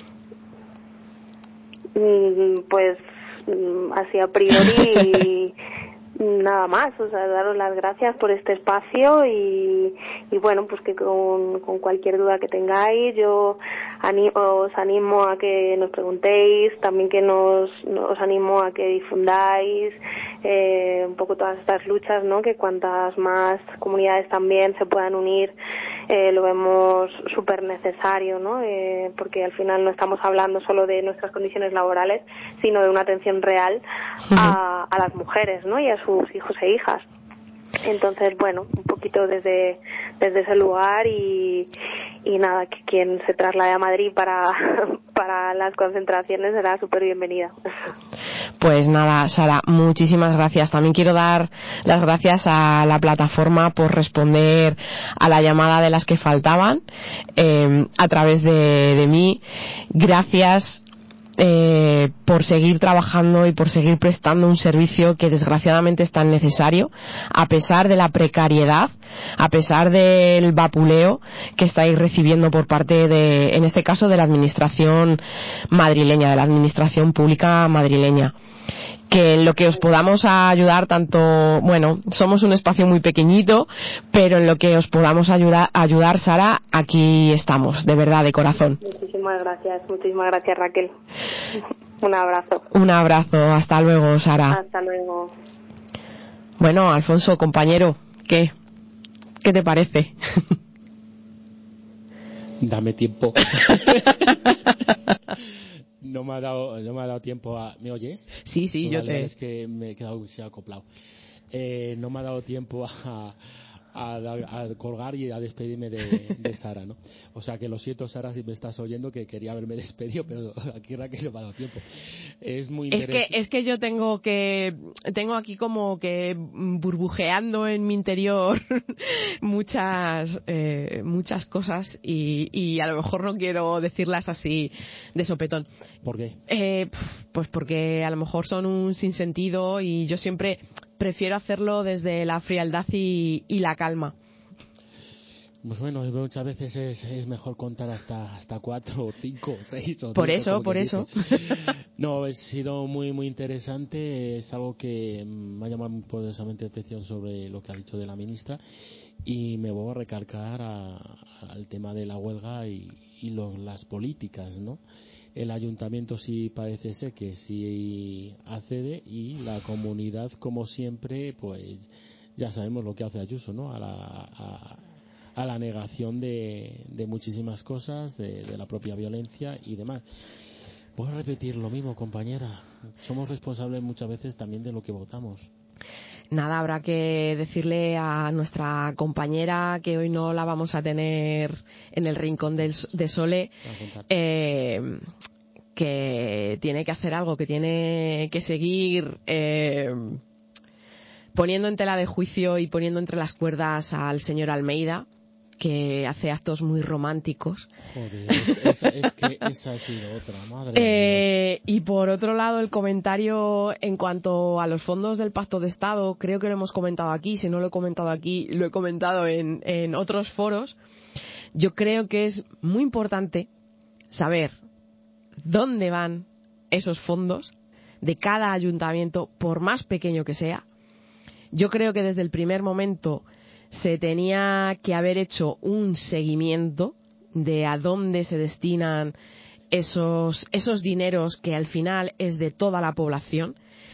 Mm, pues mm, así a priori nada más, o sea, daros las gracias por este espacio y, y bueno, pues que con, con cualquier duda que tengáis, yo ani- os animo a que nos preguntéis, también que nos, os animo a que difundáis eh, un poco todas estas luchas, ¿no? Que cuantas más comunidades también se puedan unir, eh, lo vemos súper necesario, ¿no? Eh, porque al final no estamos hablando solo de nuestras condiciones laborales, sino de una atención real a, a las mujeres, ¿no? Y a sus hijos e hijas. Entonces, bueno, un poquito desde desde ese lugar y, y nada, que quien se traslade a Madrid para, para las concentraciones será súper bienvenida. Pues nada, Sara, muchísimas gracias. También quiero dar las gracias a la plataforma por responder a la llamada de las que faltaban eh, a través de, de mí. Gracias eh, por seguir trabajando y por seguir prestando un servicio que desgraciadamente es tan necesario, a pesar de la precariedad, a pesar del vapuleo que estáis recibiendo por parte de, en este caso, de la administración madrileña, de la administración pública madrileña. Que en lo que os podamos ayudar, tanto, bueno, somos un espacio muy pequeñito, pero en lo que os podamos ayudar, ayudar, Sara, aquí estamos, de verdad, de corazón. Muchísimas gracias, muchísimas gracias, Raquel. Un abrazo. Un abrazo, hasta luego, Sara. Hasta luego. Bueno, Alfonso, compañero, ¿qué? ¿Qué te parece? Dame tiempo. No me ha dado, no me ha dado tiempo a... ¿Me oyes? Sí, sí, Pues yo vale, te... vale, es que me he quedado se ha acoplado. Eh, no me ha dado tiempo a, a, dar- a colgar y a despedirme de, de Sara, ¿no? O sea que lo siento, Sara, si me estás oyendo, que quería haberme despedido, pero aquí Raquel no me ha dado tiempo. Es muy Es que, interesante. es que yo tengo que, tengo aquí como que burbujeando en mi interior muchas, eh, muchas cosas y, y a lo mejor no quiero decirlas así de sopetón. ¿Por qué? Eh, pues porque a lo mejor son un sinsentido y yo siempre prefiero hacerlo desde la frialdad y, y la calma. Pues bueno, muchas veces es, es mejor contar hasta hasta cuatro o cinco o seis o Por diez, eso, como por que eso. dice. No, ha sido muy muy interesante. Es algo que me ha llamado poderosamente la atención sobre lo que ha dicho de la ministra y me voy a recalcar a- al tema de la huelga y, y lo- las políticas, ¿no? El ayuntamiento sí parece ser que sí accede y la comunidad, como siempre, pues ya sabemos lo que hace Ayuso, ¿no? A la, a, a la negación de, de muchísimas cosas, de, de la propia violencia y demás. Voy a repetir lo mismo, compañera. Somos responsables muchas veces también de lo que votamos. Nada, habrá que decirle a nuestra compañera que hoy no la vamos a tener en el rincón del, de Sole, A contar. eh, que tiene que hacer algo, que tiene que seguir eh, poniendo en tela de juicio y poniendo entre las cuerdas al señor Almeida, que hace actos muy románticos. Joder, es, esa, es que esa ha sido otra, madre de Eh, y por otro lado, el comentario en cuanto a los fondos del Pacto de Estado, creo que lo hemos comentado aquí, si no lo he comentado aquí, lo he comentado en, en otros foros. Yo creo que es muy importante saber dónde van esos fondos de cada ayuntamiento, por más pequeño que sea. Yo creo que desde el primer momento se tenía que haber hecho un seguimiento de a dónde se destinan esos, esos dineros que al final es de toda la población.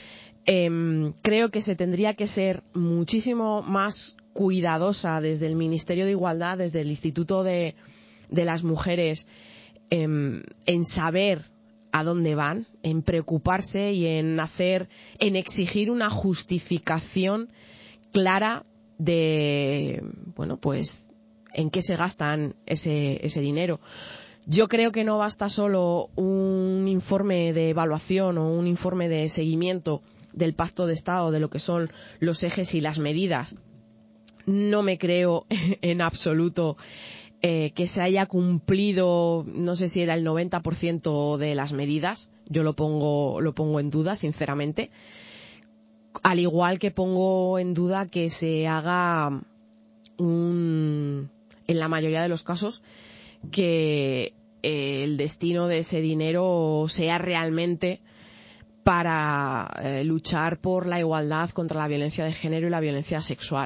Eh, creo que se tendría que ser muchísimo más cuidadosa desde el Ministerio de Igualdad, desde el Instituto de, de las Mujeres, eh, en saber a dónde van, en preocuparse y en hacer, en exigir una justificación clara de, bueno, pues, en qué se gastan ese, ese dinero. Yo creo que no basta solo un informe de evaluación o un informe de seguimiento del Pacto de Estado, de lo que son los ejes y las medidas. No me creo en absoluto eh, que se haya cumplido, no sé si era el noventa por ciento de las medidas. Yo lo pongo, lo pongo en duda, sinceramente. Al igual que pongo en duda que se haga un, en la mayoría de los casos, que eh, el destino de ese dinero sea realmente para eh, luchar por la igualdad contra la violencia de género y la violencia sexual.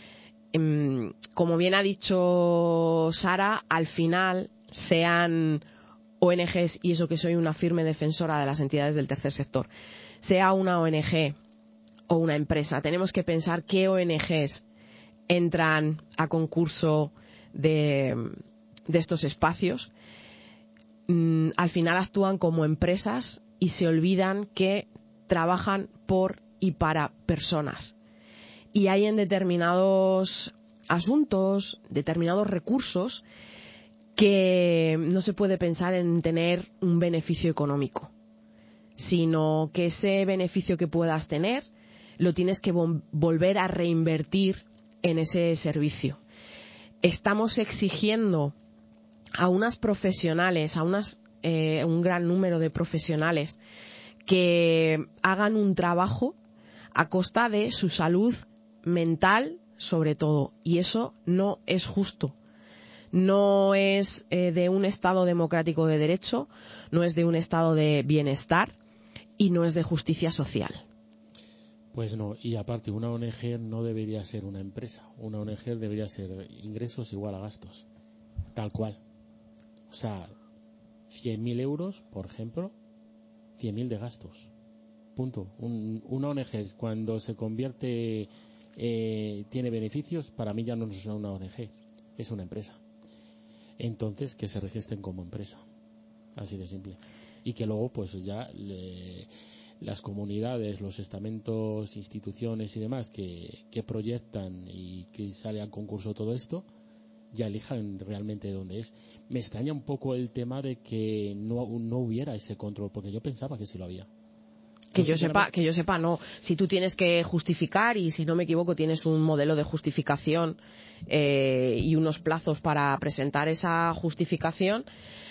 Eh, como bien ha dicho Sara, al final, sean O N Ges, y eso que soy una firme defensora de las entidades del tercer sector, sea una O N Ge o una empresa, tenemos que pensar qué O N Ges entran a concurso de, de estos espacios. Mm, al final actúan como empresas y se olvidan que trabajan por y para personas. Y hay en determinados asuntos, determinados recursos, que no se puede pensar en tener un beneficio económico, sino que ese beneficio que puedas tener lo tienes que volver a reinvertir en ese servicio. Estamos exigiendo a unas profesionales, a unas Eh, un gran número de profesionales que hagan un trabajo a costa de su salud mental, sobre todo, y eso no es justo. No es eh, de un Estado democrático de derecho, no es de un Estado de bienestar y no es de justicia social. Pues no, y aparte una O N Ge no debería ser una empresa. Una O N Ge debería ser ingresos igual a gastos, tal cual. O sea, cien mil euros, por ejemplo, cien mil de gastos. Punto. Un, una O N Ge, cuando se convierte, eh, tiene beneficios, para mí ya no es una O N Ge, es una empresa. Entonces, que se registren como empresa. Así de simple. Y que luego, pues ya le, las comunidades, los estamentos, instituciones y demás que, que proyectan y que sale al concurso todo esto, ya elijan realmente dónde es. Me extraña un poco el tema de que no, no hubiera ese control, porque yo pensaba que sí lo había. Que yo sepa, que yo sepa, no. Si tú tienes que justificar, y si no me equivoco tienes un modelo de justificación eh, y unos plazos para presentar esa justificación,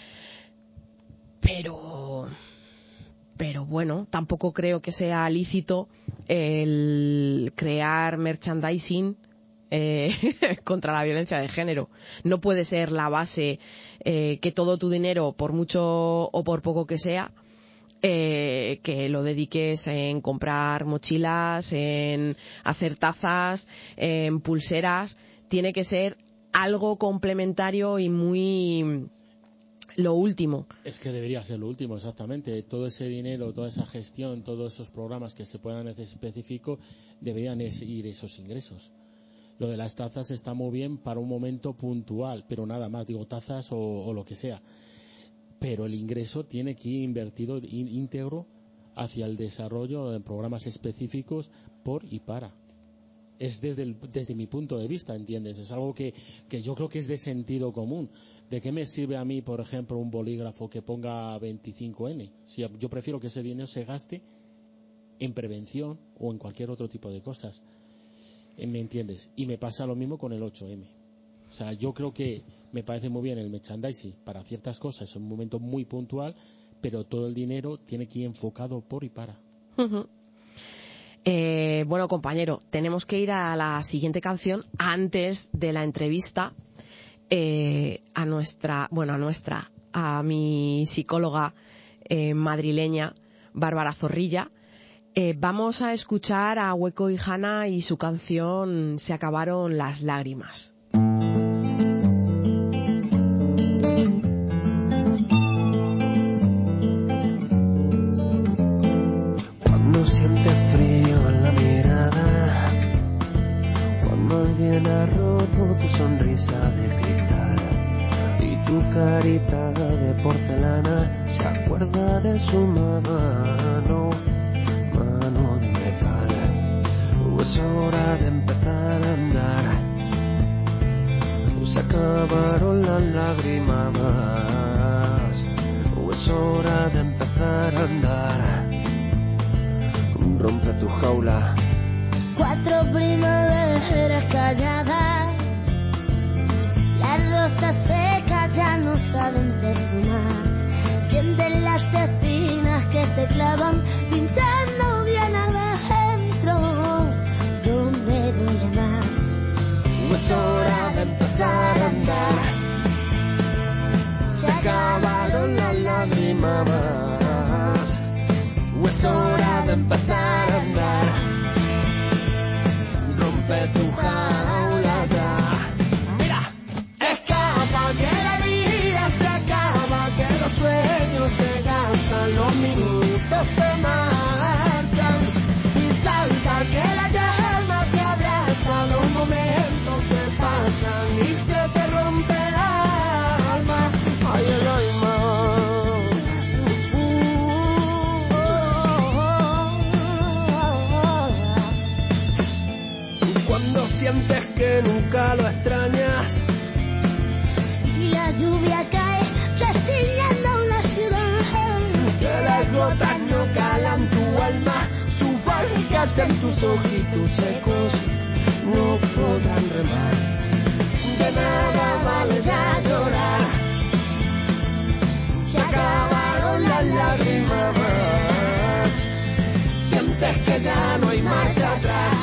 pero pero bueno, tampoco creo que sea lícito el crear merchandising Eh, contra la violencia de género. No puede ser la base eh, que todo tu dinero, por mucho o por poco que sea, eh, que lo dediques en comprar mochilas, en hacer tazas, en pulseras. Tiene que ser algo complementario y muy lo último. Es que debería ser lo último, exactamente. Todo ese dinero, toda esa gestión, todos esos programas que se puedan hacer específicos, deberían ir esos ingresos. Lo de las tazas está muy bien para un momento puntual, pero nada más, digo tazas o, o lo que sea. Pero el ingreso tiene que ir invertido íntegro hacia el desarrollo de programas específicos por y para. Es desde, el, desde mi punto de vista, ¿entiendes? Es algo que, que yo creo que es de sentido común. ¿De qué me sirve a mí, por ejemplo, un bolígrafo que ponga veinticinco ene? Si yo prefiero que ese dinero se gaste en prevención o en cualquier otro tipo de cosas. ¿Me entiendes? Y me pasa lo mismo con el ocho eme. O sea, yo creo que me parece muy bien el merchandising para ciertas cosas, es un momento muy puntual, pero todo el dinero tiene que ir enfocado por y para. Uh-huh. Eh, bueno, compañero, tenemos que ir a la siguiente canción antes de la entrevista eh, a nuestra, bueno, a nuestra, a mi psicóloga eh, madrileña, Bárbara Zorrilla. Eh, vamos a escuchar a Hueco y Hanna y su canción Se acabaron las lágrimas. Cuando sientes frío en la mirada, cuando alguien ha roto tu sonrisa de cristal y tu carita de porcelana se acuerda de su mano, mano de metal. Es hora de empezar a andar, se acabaron las lágrimas. Es hora de empezar a andar, rompe tu jaula. Cuatro primaveras calladas, las rosas secas ya no saben perfumar. Sienten las espinas que se clavan, pinchando bien adentro, donde duele más. Es hora de empezar a andar, se acabaron las lágrimas. Es hora de empezar a andar, rompe tu jaula ya. Mira, escapa que la vida se acaba, que los sueños se gastan, los minutos se marchan. Y salta que la llama te abraza, los momentos se pasan y se te rompe el alma. Ay, el alma. Cuando sientes que nunca lo extrañas Y la lluvia cae, recibiendo una ciudad. que las gotas no calan tu alma, su barcas en tus ojitos secos no podrán remar. De nada vale ya llorar, se acabaron las lágrimas. Sientes que ya no hay marcha atrás,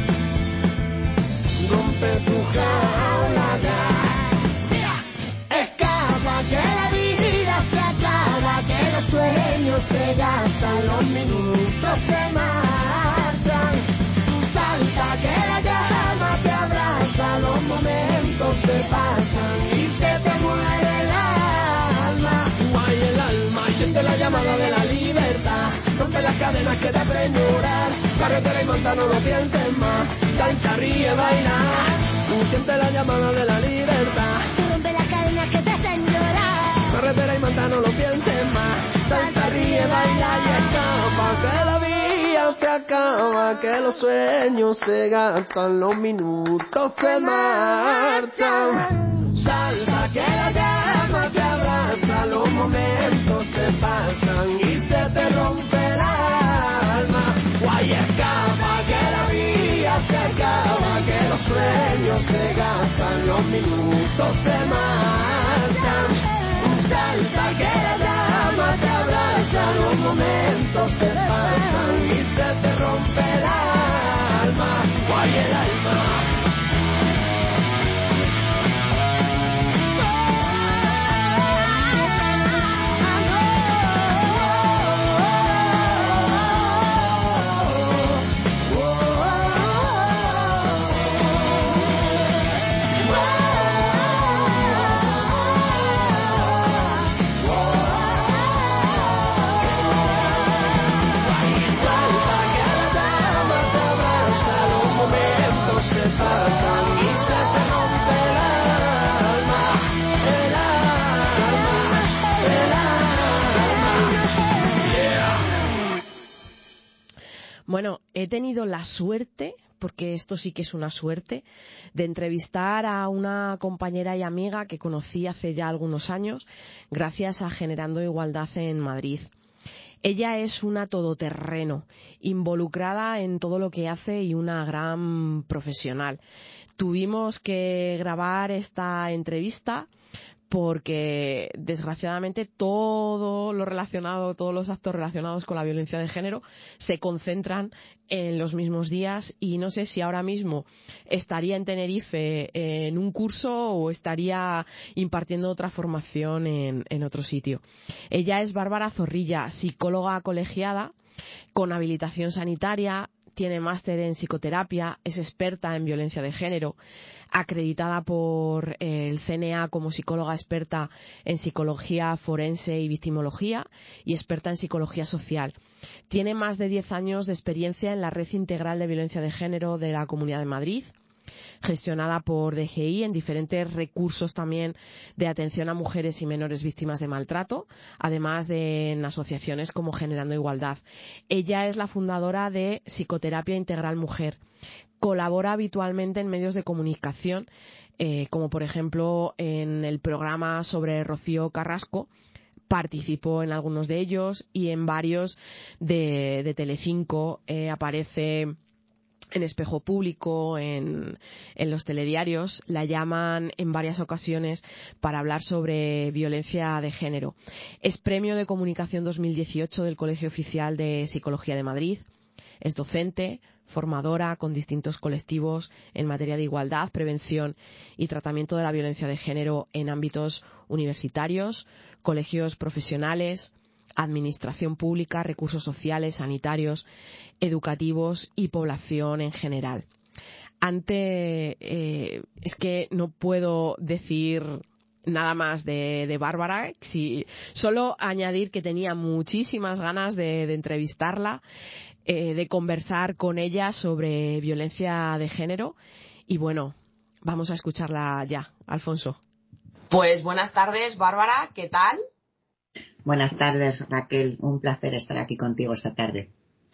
rompe tu jaula ya. Mira, escapa que la vida se acaba, que los sueños se gastan, los minutos se marchan. Salta que la llama te abraza, los momentos se pasan y se te muere el alma. Guay el alma y siente la llamada de la libertad, rompe las cadenas que te hacen llorar. Carretera y monta, no lo pienses más, salta, ríe, baila. Siente la llamada de la libertad, Rompe las cadenas que te hacen llorar. carretera y monta, no lo pienses más, salta, ríe, baila y escapa, que la vida se acaba, que los sueños se gastan, los minutos se marchan. Salta que la llama te abraza, los momentos se pasan y se te rompe el alma. Guay, escapa que la vida se acaba, que los sueños se gastan, los minutos se marchan. Salta que la llama te abraza, los momentos se pasan y se te rompe el alma. Guay, el alma. Bueno, he tenido la suerte, porque esto sí que es una suerte, de entrevistar a una compañera y amiga que conocí hace ya algunos años, gracias a Generando Igualdad en Madrid. Ella es una todoterreno, involucrada en todo lo que hace y una gran profesional. Tuvimos que grabar esta entrevista porque desgraciadamente todo lo relacionado, todos los actos relacionados con la violencia de género se concentran en los mismos días y no sé si ahora mismo estaría en Tenerife en un curso o estaría impartiendo otra formación en, en otro sitio. Ella es Bárbara Zorrilla, psicóloga colegiada con habilitación sanitaria, tiene máster en psicoterapia, es experta en violencia de género, acreditada por el C N A como psicóloga experta en psicología forense y victimología y experta en psicología social. Tiene más de diez años de experiencia en la Red Integral de Violencia de Género de la Comunidad de Madrid, gestionada por D G I en diferentes recursos también de atención a mujeres y menores víctimas de maltrato, además de en asociaciones como Generando Igualdad. Ella es la fundadora de Psicoterapia Integral Mujer. Colabora habitualmente en medios de comunicación, eh, como por ejemplo en el programa sobre Rocío Carrasco. Participó en algunos de ellos y en varios de, de Telecinco. Eh, aparece en Espejo Público, en, en los telediarios. La llaman en varias ocasiones para hablar sobre violencia de género. Es Premio de Comunicación dos mil dieciocho del Colegio Oficial de Psicología de Madrid. Es docente, formadora con distintos colectivos en materia de igualdad, prevención y tratamiento de la violencia de género en ámbitos universitarios, colegios profesionales, administración pública, recursos sociales, sanitarios, educativos y población en general. Ante, eh, es que no puedo decir nada más de, de Bárbara, si, solo añadir que tenía muchísimas ganas de, de entrevistarla, eh, de conversar con ella sobre violencia de género y bueno, vamos a escucharla ya, Alfonso. Pues buenas tardes, Bárbara, ¿qué tal? Buenas tardes, Raquel. Un placer estar aquí contigo esta tarde.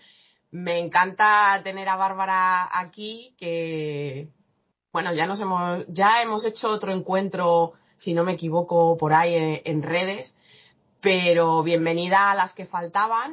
Me encanta tener a Bárbara aquí, que bueno, ya nos hemos, ya hemos hecho otro encuentro, si no me equivoco, por ahí en, en redes, pero bienvenida a las que faltaban.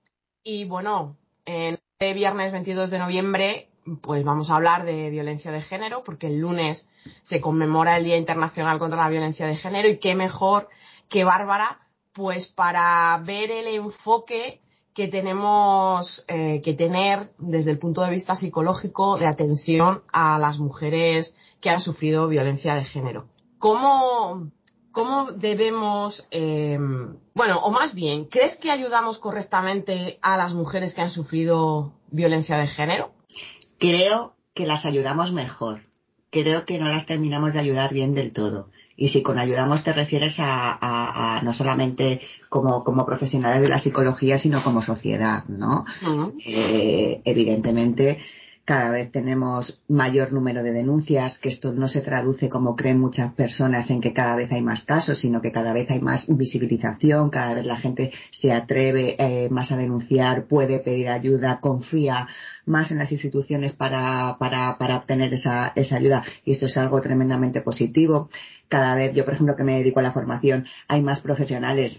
Y bueno, en este viernes veintidós de noviembre, pues vamos a hablar de violencia de género, porque el lunes se conmemora el Día Internacional contra la Violencia de Género, y qué mejor que Bárbara pues para ver el enfoque que tenemos eh, que tener desde el punto de vista psicológico de atención a las mujeres que han sufrido violencia de género. ¿Cómo, cómo debemos, eh, bueno, o más bien, ¿crees que ayudamos correctamente a las mujeres que han sufrido violencia de género? Creo que las ayudamos mejor. Creo que no las terminamos de ayudar bien del todo. Y si con ayudamos te refieres a, a, a no solamente como, como profesionales de la psicología, sino como sociedad, ¿no? Uh-huh. Eh, evidentemente, cada vez tenemos mayor número de denuncias, que esto no se traduce, como creen muchas personas, en que cada vez hay más casos, sino que cada vez hay más visibilización, cada vez la gente se atreve eh, más a denunciar, puede pedir ayuda, confía más en las instituciones para, para, para obtener esa, esa ayuda, y esto es algo tremendamente positivo. Cada vez, yo por ejemplo que me dedico a la formación, hay más profesionales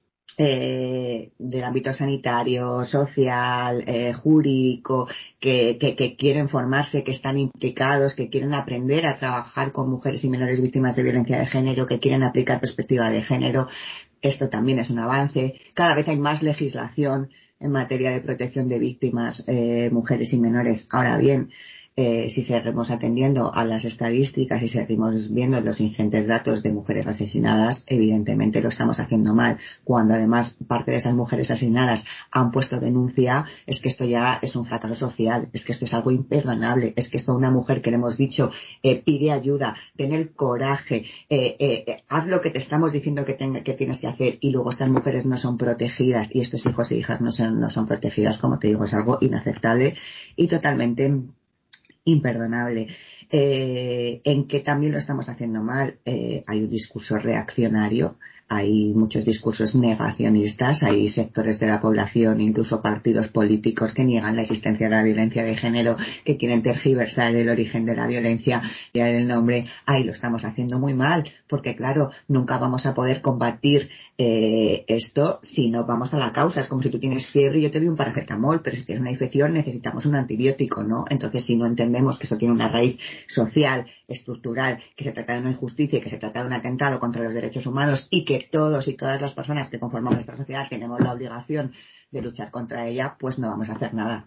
eh, del ámbito sanitario, social, eh, jurídico, que, que, que quieren formarse, que están implicados, que quieren aprender a trabajar con mujeres y menores víctimas de violencia de género, que quieren aplicar perspectiva de género. Esto también es un avance. Cada vez hay más legislación en materia de protección de víctimas, eh, mujeres y menores. Ahora bien, eh, si seguimos atendiendo a las estadísticas y seguimos viendo los ingentes datos de mujeres asesinadas, evidentemente lo estamos haciendo mal. Cuando además parte de esas mujeres asesinadas han puesto denuncia, es que esto ya es un fracaso social, es que esto es algo imperdonable, es que esto a una mujer que le hemos dicho, eh, pide ayuda, ten el coraje, eh, eh, haz lo que te estamos diciendo que, tenga, que tienes que hacer, y luego estas mujeres no son protegidas y estos hijos e hijas no son, no son protegidas, como te digo, es algo inaceptable y totalmente imperdonable. Eh, en que también lo estamos haciendo mal, eh, hay un discurso reaccionario, hay muchos discursos negacionistas, hay sectores de la población, incluso partidos políticos que niegan la existencia de la violencia de género, que quieren tergiversar el origen de la violencia y el nombre. Ahí lo estamos haciendo muy mal, porque claro, nunca vamos a poder combatir eh, esto si no vamos a la causa. Es como si tú tienes fiebre y yo te doy un paracetamol, pero si tienes una infección necesitamos un antibiótico, ¿no? Entonces, si no entendemos que eso tiene una raíz social, estructural, que se trata de una injusticia y que se trata de un atentado contra los derechos humanos, y que todos y todas las personas que conformamos esta sociedad tenemos la obligación de luchar contra ella, pues no vamos a hacer nada.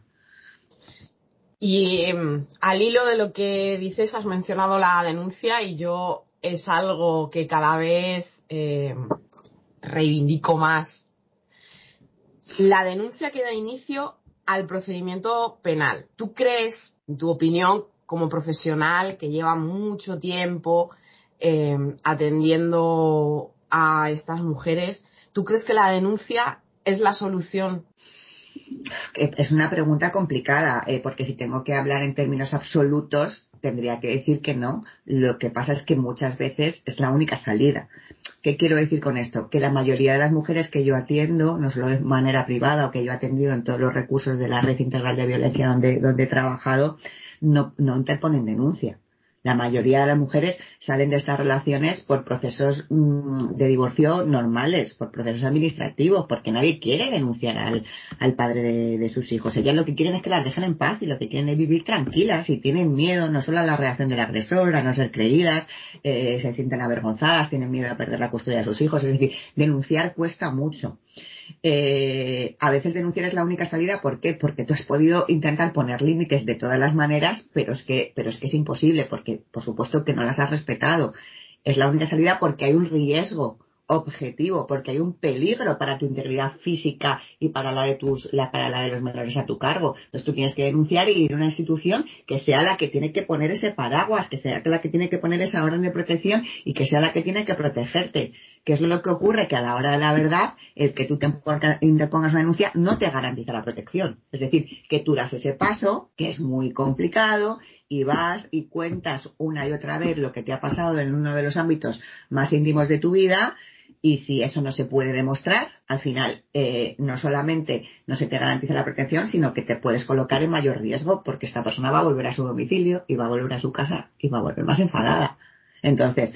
Y eh, al hilo de lo que dices, has mencionado la denuncia, y yo es algo que cada vez eh, reivindico más. La denuncia que da inicio al procedimiento penal. ¿Tú crees, en tu opinión, como profesional que lleva mucho tiempo eh, atendiendo a estas mujeres, ¿tú crees que la denuncia es la solución? Es una pregunta complicada, eh, porque si tengo que hablar en términos absolutos, tendría que decir que no. Lo que pasa es que muchas veces es la única salida. ¿Qué quiero decir con esto? Que la mayoría de las mujeres que yo atiendo, no solo de manera privada o que yo he atendido en todos los recursos de la Red Integral de Violencia donde, donde he trabajado, no, no interponen denuncia. La mayoría de las mujeres salen de estas relaciones por procesos mmm, de divorcio normales, por procesos administrativos, porque nadie quiere denunciar al, al padre de, de sus hijos. Ellas lo que quieren es que las dejen en paz y lo que quieren es vivir tranquilas y tienen miedo no solo a la reacción del agresor, a no ser creídas, eh, se sienten avergonzadas, tienen miedo a perder la custodia de sus hijos. Es decir, denunciar cuesta mucho. Eh, a veces denunciar es la única salida. ¿Por qué? Porque tú has podido intentar poner límites de todas las maneras, pero es que, pero es que es imposible, porque por supuesto que no las has respetado. Es la única salida porque hay un riesgo objetivo, porque hay un peligro para tu integridad física y para la de tus, la, para la de los menores a tu cargo. Entonces tú tienes que denunciar y ir a una institución que sea la que tiene que poner ese paraguas, que sea la que tiene que poner esa orden de protección y que sea la que tiene que protegerte. ¿Qué es lo que ocurre? Que a la hora de la verdad, el que tú te interpongas una denuncia no te garantiza la protección. Es decir, que tú das ese paso, que es muy complicado, y vas y cuentas una y otra vez lo que te ha pasado en uno de los ámbitos más íntimos de tu vida, y si eso no se puede demostrar, al final eh, no solamente no se te garantiza la protección, sino que te puedes colocar en mayor riesgo, porque esta persona va a volver a su domicilio y va a volver a su casa y va a volver más enfadada. Entonces,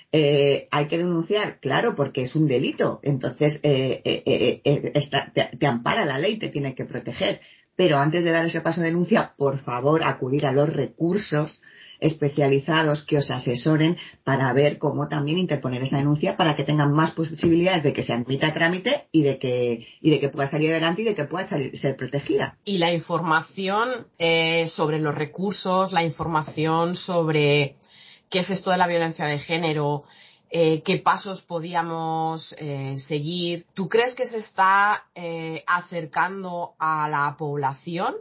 Eh, hay que denunciar, claro, porque es un delito. Entonces, eh, eh, eh, eh, esta, te, te ampara la ley, te tiene que proteger. Pero antes de dar ese paso de denuncia, por favor, acudir a los recursos especializados que os asesoren para ver cómo también interponer esa denuncia para que tengan más posibilidades de que se admita a trámite y de que, y de que pueda salir adelante y de que pueda salir, ser protegida. Y la información eh, sobre los recursos, la información sobre qué es esto de la violencia de género, eh, qué pasos podíamos eh, seguir. ¿Tú crees que se está eh, acercando a la población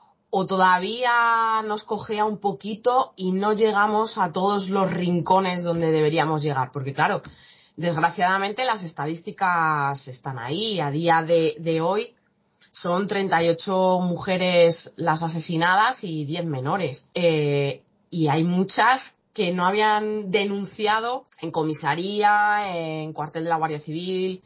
o todavía nos cojea un poquito y no llegamos a todos los rincones donde deberíamos llegar? Porque claro, desgraciadamente las estadísticas están ahí. A día de, de hoy son treinta y ocho mujeres las asesinadas y diez menores. Eh, y hay muchas que no habían denunciado en comisaría, en cuartel de la Guardia Civil,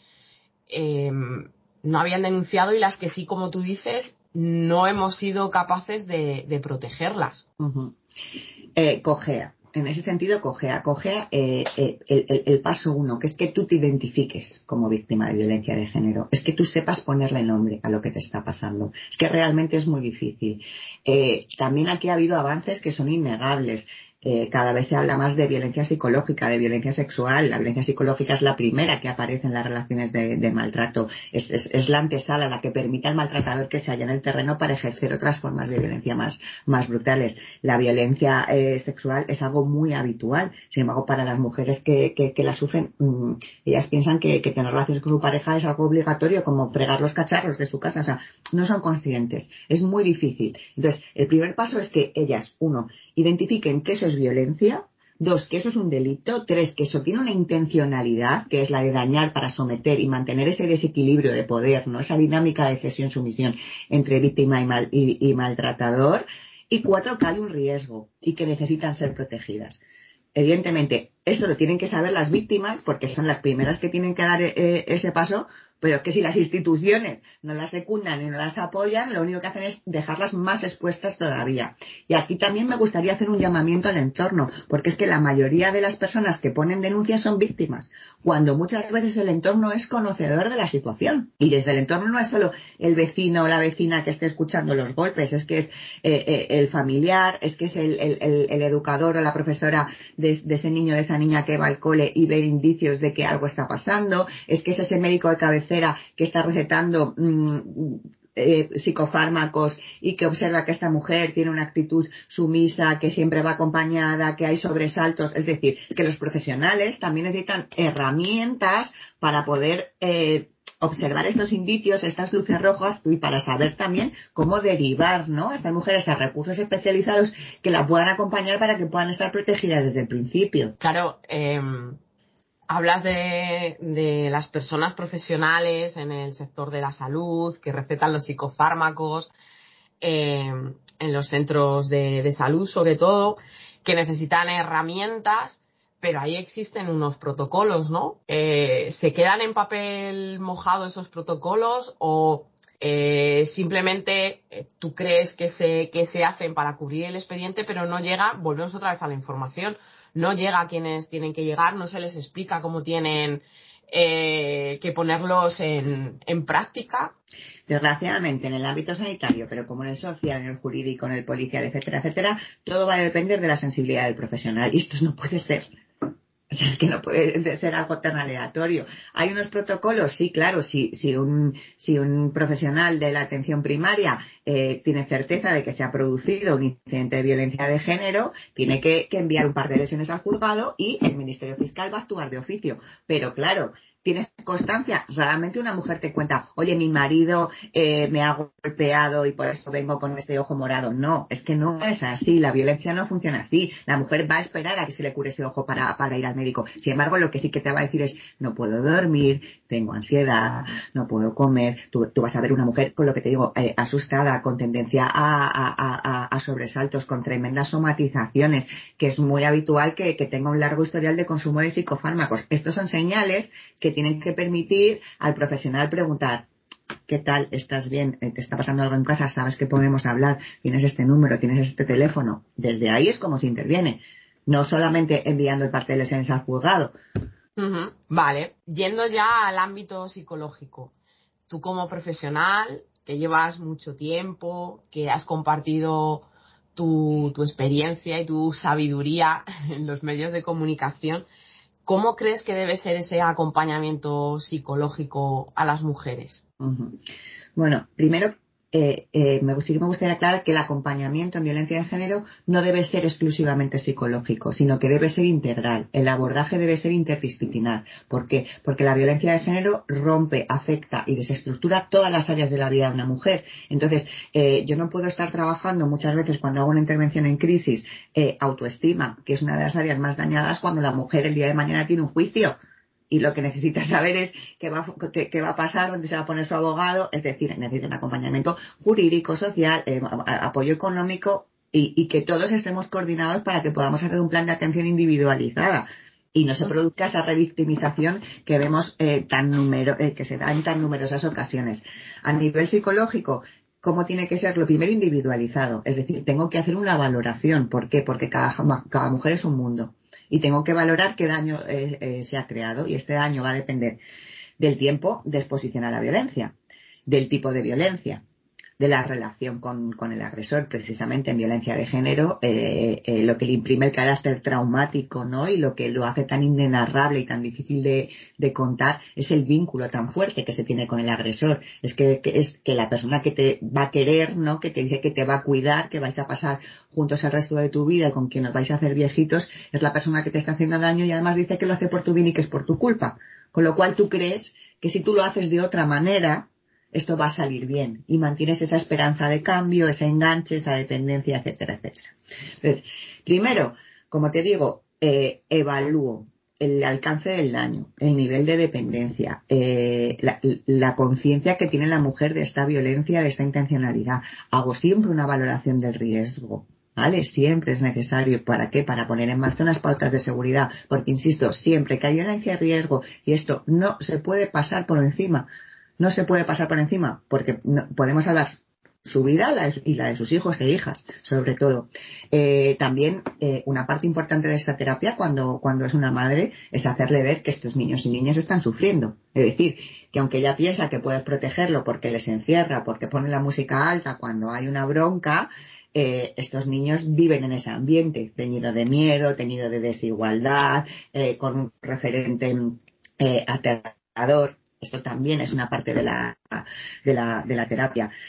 eh, no habían denunciado, y las que sí, como tú dices, no hemos sido capaces de, de protegerlas. Uh-huh. Eh, cojea. En ese sentido, cojea. Cojea eh, eh, el, el, el paso uno, que es que tú te identifiques como víctima de violencia de género. Es que tú sepas ponerle nombre a lo que te está pasando. Es que realmente es muy difícil. Eh, también aquí ha habido avances que son innegables. Eh, cada vez se habla más de violencia psicológica, de violencia sexual. La violencia psicológica es la primera que aparece en las relaciones de, de maltrato. Es, es, es la antesala, la que permite al maltratador que se halla en el terreno para ejercer otras formas de violencia más, más brutales. La violencia eh, sexual es algo muy habitual. Sin embargo, para las mujeres que, que, que la sufren, mmm, ellas piensan que, que tener relaciones con su pareja es algo obligatorio, como fregar los cacharros de su casa. O sea, no son conscientes. Es muy difícil. Entonces, el primer paso es que ellas, uno, identifiquen que eso es violencia, dos, que eso es un delito, tres, que eso tiene una intencionalidad, que es la de dañar para someter y mantener ese desequilibrio de poder, ¿no? Esa dinámica de cesión-sumisión entre víctima y, mal, y, y maltratador, y cuatro, que hay un riesgo y que necesitan ser protegidas. Evidentemente, esto lo tienen que saber las víctimas, porque son las primeras que tienen que dar eh, ese paso, pero que si las instituciones no las secundan y no las apoyan, lo único que hacen es dejarlas más expuestas todavía. Y aquí también me gustaría hacer un llamamiento al entorno, porque es que la mayoría de las personas que ponen denuncias son víctimas, cuando muchas veces el entorno es conocedor de la situación. Y desde el entorno no es solo el vecino o la vecina que esté escuchando los golpes, es que es eh, eh, el familiar, es que es el, el, el, el educador o la profesora de, de ese niño, de esa niña que va al cole y ve indicios de que algo está pasando, es que es ese médico de cabecera que está recetando mmm, eh, psicofármacos y que observa que esta mujer tiene una actitud sumisa, que siempre va acompañada, que hay sobresaltos. Es decir, que los profesionales también necesitan herramientas para poder eh, observar estos indicios, estas luces rojas, y para saber también cómo derivar, ¿no?, a estas mujeres a recursos especializados que la puedan acompañar para que puedan estar protegidas desde el principio. Claro, eh, hablas de, de las personas profesionales en el sector de la salud que recetan los psicofármacos, eh, en los centros de, de salud sobre todo, que necesitan herramientas, pero ahí existen unos protocolos, ¿no? Eh, ¿Se quedan en papel mojado esos protocolos o eh, simplemente eh, tú crees que se, que se hacen para cubrir el expediente, pero no llega, volvemos otra vez a la información, no llega a quienes tienen que llegar, no se les explica cómo tienen eh, que ponerlos en, en práctica? Desgraciadamente, en el ámbito sanitario, pero como en el social, en el jurídico, en el policial, etcétera, etcétera, todo va a depender de la sensibilidad del profesional. Y esto no puede ser. O sea, es que no puede ser algo tan aleatorio. ¿Hay unos protocolos? Sí, claro. Si, si, un, si un profesional de la atención primaria eh, tiene certeza de que se ha producido un incidente de violencia de género, tiene que, que enviar un par de lesiones al juzgado y el Ministerio Fiscal va a actuar de oficio. Pero claro, ¿tienes constancia? Raramente una mujer te cuenta, oye, mi marido eh, me ha golpeado y por eso vengo con este ojo morado. No, es que no es así. La violencia no funciona así. La mujer va a esperar a que se le cure ese ojo para, para ir al médico. Sin embargo, lo que sí que te va a decir es, no puedo dormir, tengo ansiedad, no puedo comer. Tú, tú vas a ver una mujer, con lo que te digo, eh, asustada, con tendencia a, a, a, a sobresaltos, con tremendas somatizaciones, que es muy habitual que, que tenga un largo historial de consumo de psicofármacos. Estos son señales que tienen que permitir al profesional preguntar, ¿qué tal? ¿Estás bien? ¿Te está pasando algo en casa? ¿Sabes que podemos hablar? ¿Tienes este número? ¿Tienes este teléfono? Desde ahí es como se interviene. No solamente enviando el parte de lesiones al juzgado. Uh-huh. Vale. Yendo ya al ámbito psicológico. Tú como profesional, que llevas mucho tiempo, que has compartido tu, tu experiencia y tu sabiduría en los medios de comunicación, ¿cómo crees que debe ser ese acompañamiento psicológico a las mujeres? Uh-huh. Bueno, primero, eh, eh, me, sí que me gustaría aclarar que el acompañamiento en violencia de género no debe ser exclusivamente psicológico, sino que debe ser integral. El abordaje debe ser interdisciplinar. ¿Por qué? Porque la violencia de género rompe, afecta y desestructura todas las áreas de la vida de una mujer. Entonces, eh, yo no puedo estar trabajando muchas veces cuando hago una intervención en crisis, eh, autoestima, que es una de las áreas más dañadas cuando la mujer el día de mañana tiene un juicio. Y lo que necesita saber es qué va, qué, qué va a pasar, dónde se va a poner su abogado, es decir, necesita un acompañamiento jurídico, social, eh, apoyo económico y, y que todos estemos coordinados para que podamos hacer un plan de atención individualizada y no se produzca esa revictimización que vemos eh, tan numero, eh, que se da en tan numerosas ocasiones. A nivel psicológico, ¿cómo tiene que ser? Lo primero, individualizado, es decir, tengo que hacer una valoración. ¿Por qué? Porque cada, cada mujer es un mundo. Y tengo que valorar qué daño eh, eh, se ha creado y este daño va a depender del tiempo de exposición a la violencia, del tipo de violencia, de la relación con, con el agresor. Precisamente en violencia de género, eh, eh, lo que le imprime el carácter traumático, ¿no? Y lo que lo hace tan inenarrable y tan difícil de, de contar es el vínculo tan fuerte que se tiene con el agresor. Es que, que es que la persona que te va a querer, ¿no? Que te dice que te va a cuidar, que vais a pasar juntos el resto de tu vida, con quien os vais a hacer viejitos, es la persona que te está haciendo daño y además dice que lo hace por tu bien y que es por tu culpa. Con lo cual tú crees que si tú lo haces de otra manera, esto va a salir bien y mantienes esa esperanza de cambio, ese enganche, esa dependencia, etcétera, etcétera. Entonces, primero, como te digo, eh, evalúo el alcance del daño, el nivel de dependencia, eh, la, la conciencia que tiene la mujer de esta violencia, de esta intencionalidad. Hago siempre una valoración del riesgo. ¿Vale? Siempre es necesario. ¿Para qué? Para poner en marcha unas pautas de seguridad. Porque, insisto, siempre que hay violencia y riesgo, y esto no se puede pasar por encima, no se puede pasar por encima, porque no, podemos salvar su vida la de, y la de sus hijos e hijas, sobre todo. Eh, también eh, una parte importante de esta terapia cuando, cuando es una madre es hacerle ver que estos niños y niñas están sufriendo. Es decir, que aunque ella piensa que puedes protegerlo porque les encierra, porque pone la música alta cuando hay una bronca, Eh, estos niños viven en ese ambiente, teñido de miedo, teñido de desigualdad, eh, con un referente eh, aterrador. Esto también es una parte de la, de la, de la terapia.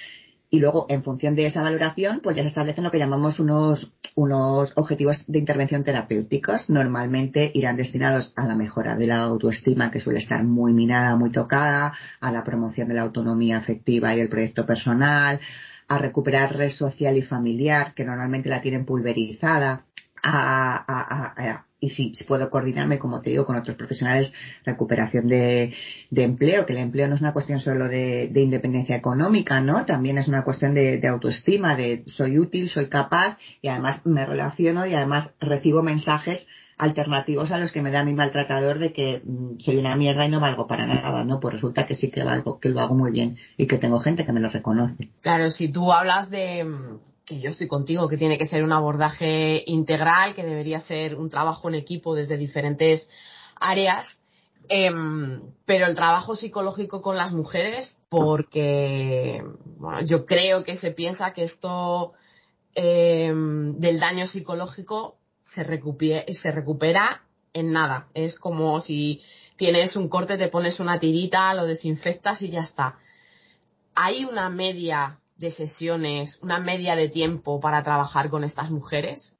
Y luego, en función de esa valoración, pues ya se establecen lo que llamamos unos, unos objetivos de intervención terapéuticos. Normalmente irán destinados a la mejora de la autoestima, que suele estar muy minada, muy tocada, a la promoción de la autonomía afectiva y el proyecto personal, a recuperar red social y familiar, que normalmente la tienen pulverizada, a, a, a, a y si, si puedo coordinarme, como te digo, con otros profesionales, recuperación de, de empleo, que el empleo no es una cuestión solo de, de independencia económica, ¿no? También es una cuestión de, de autoestima, de soy útil, soy capaz, y además me relaciono y además recibo mensajes alternativos a los que me da mi maltratador de que mmm, soy una mierda y no valgo para nada, ¿no? Pues resulta que sí que valgo, que lo hago muy bien y que tengo gente que me lo reconoce. Claro, si tú hablas de... que yo estoy contigo, que tiene que ser un abordaje integral, que debería ser un trabajo en equipo desde diferentes áreas, eh, pero el trabajo psicológico con las mujeres, porque bueno, yo creo que se piensa que esto eh, del daño psicológico se recupera, se recupera en nada. Es como si tienes un corte, te pones una tirita, lo desinfectas y ya está. Hay una media de sesiones, una media de tiempo para trabajar con estas mujeres?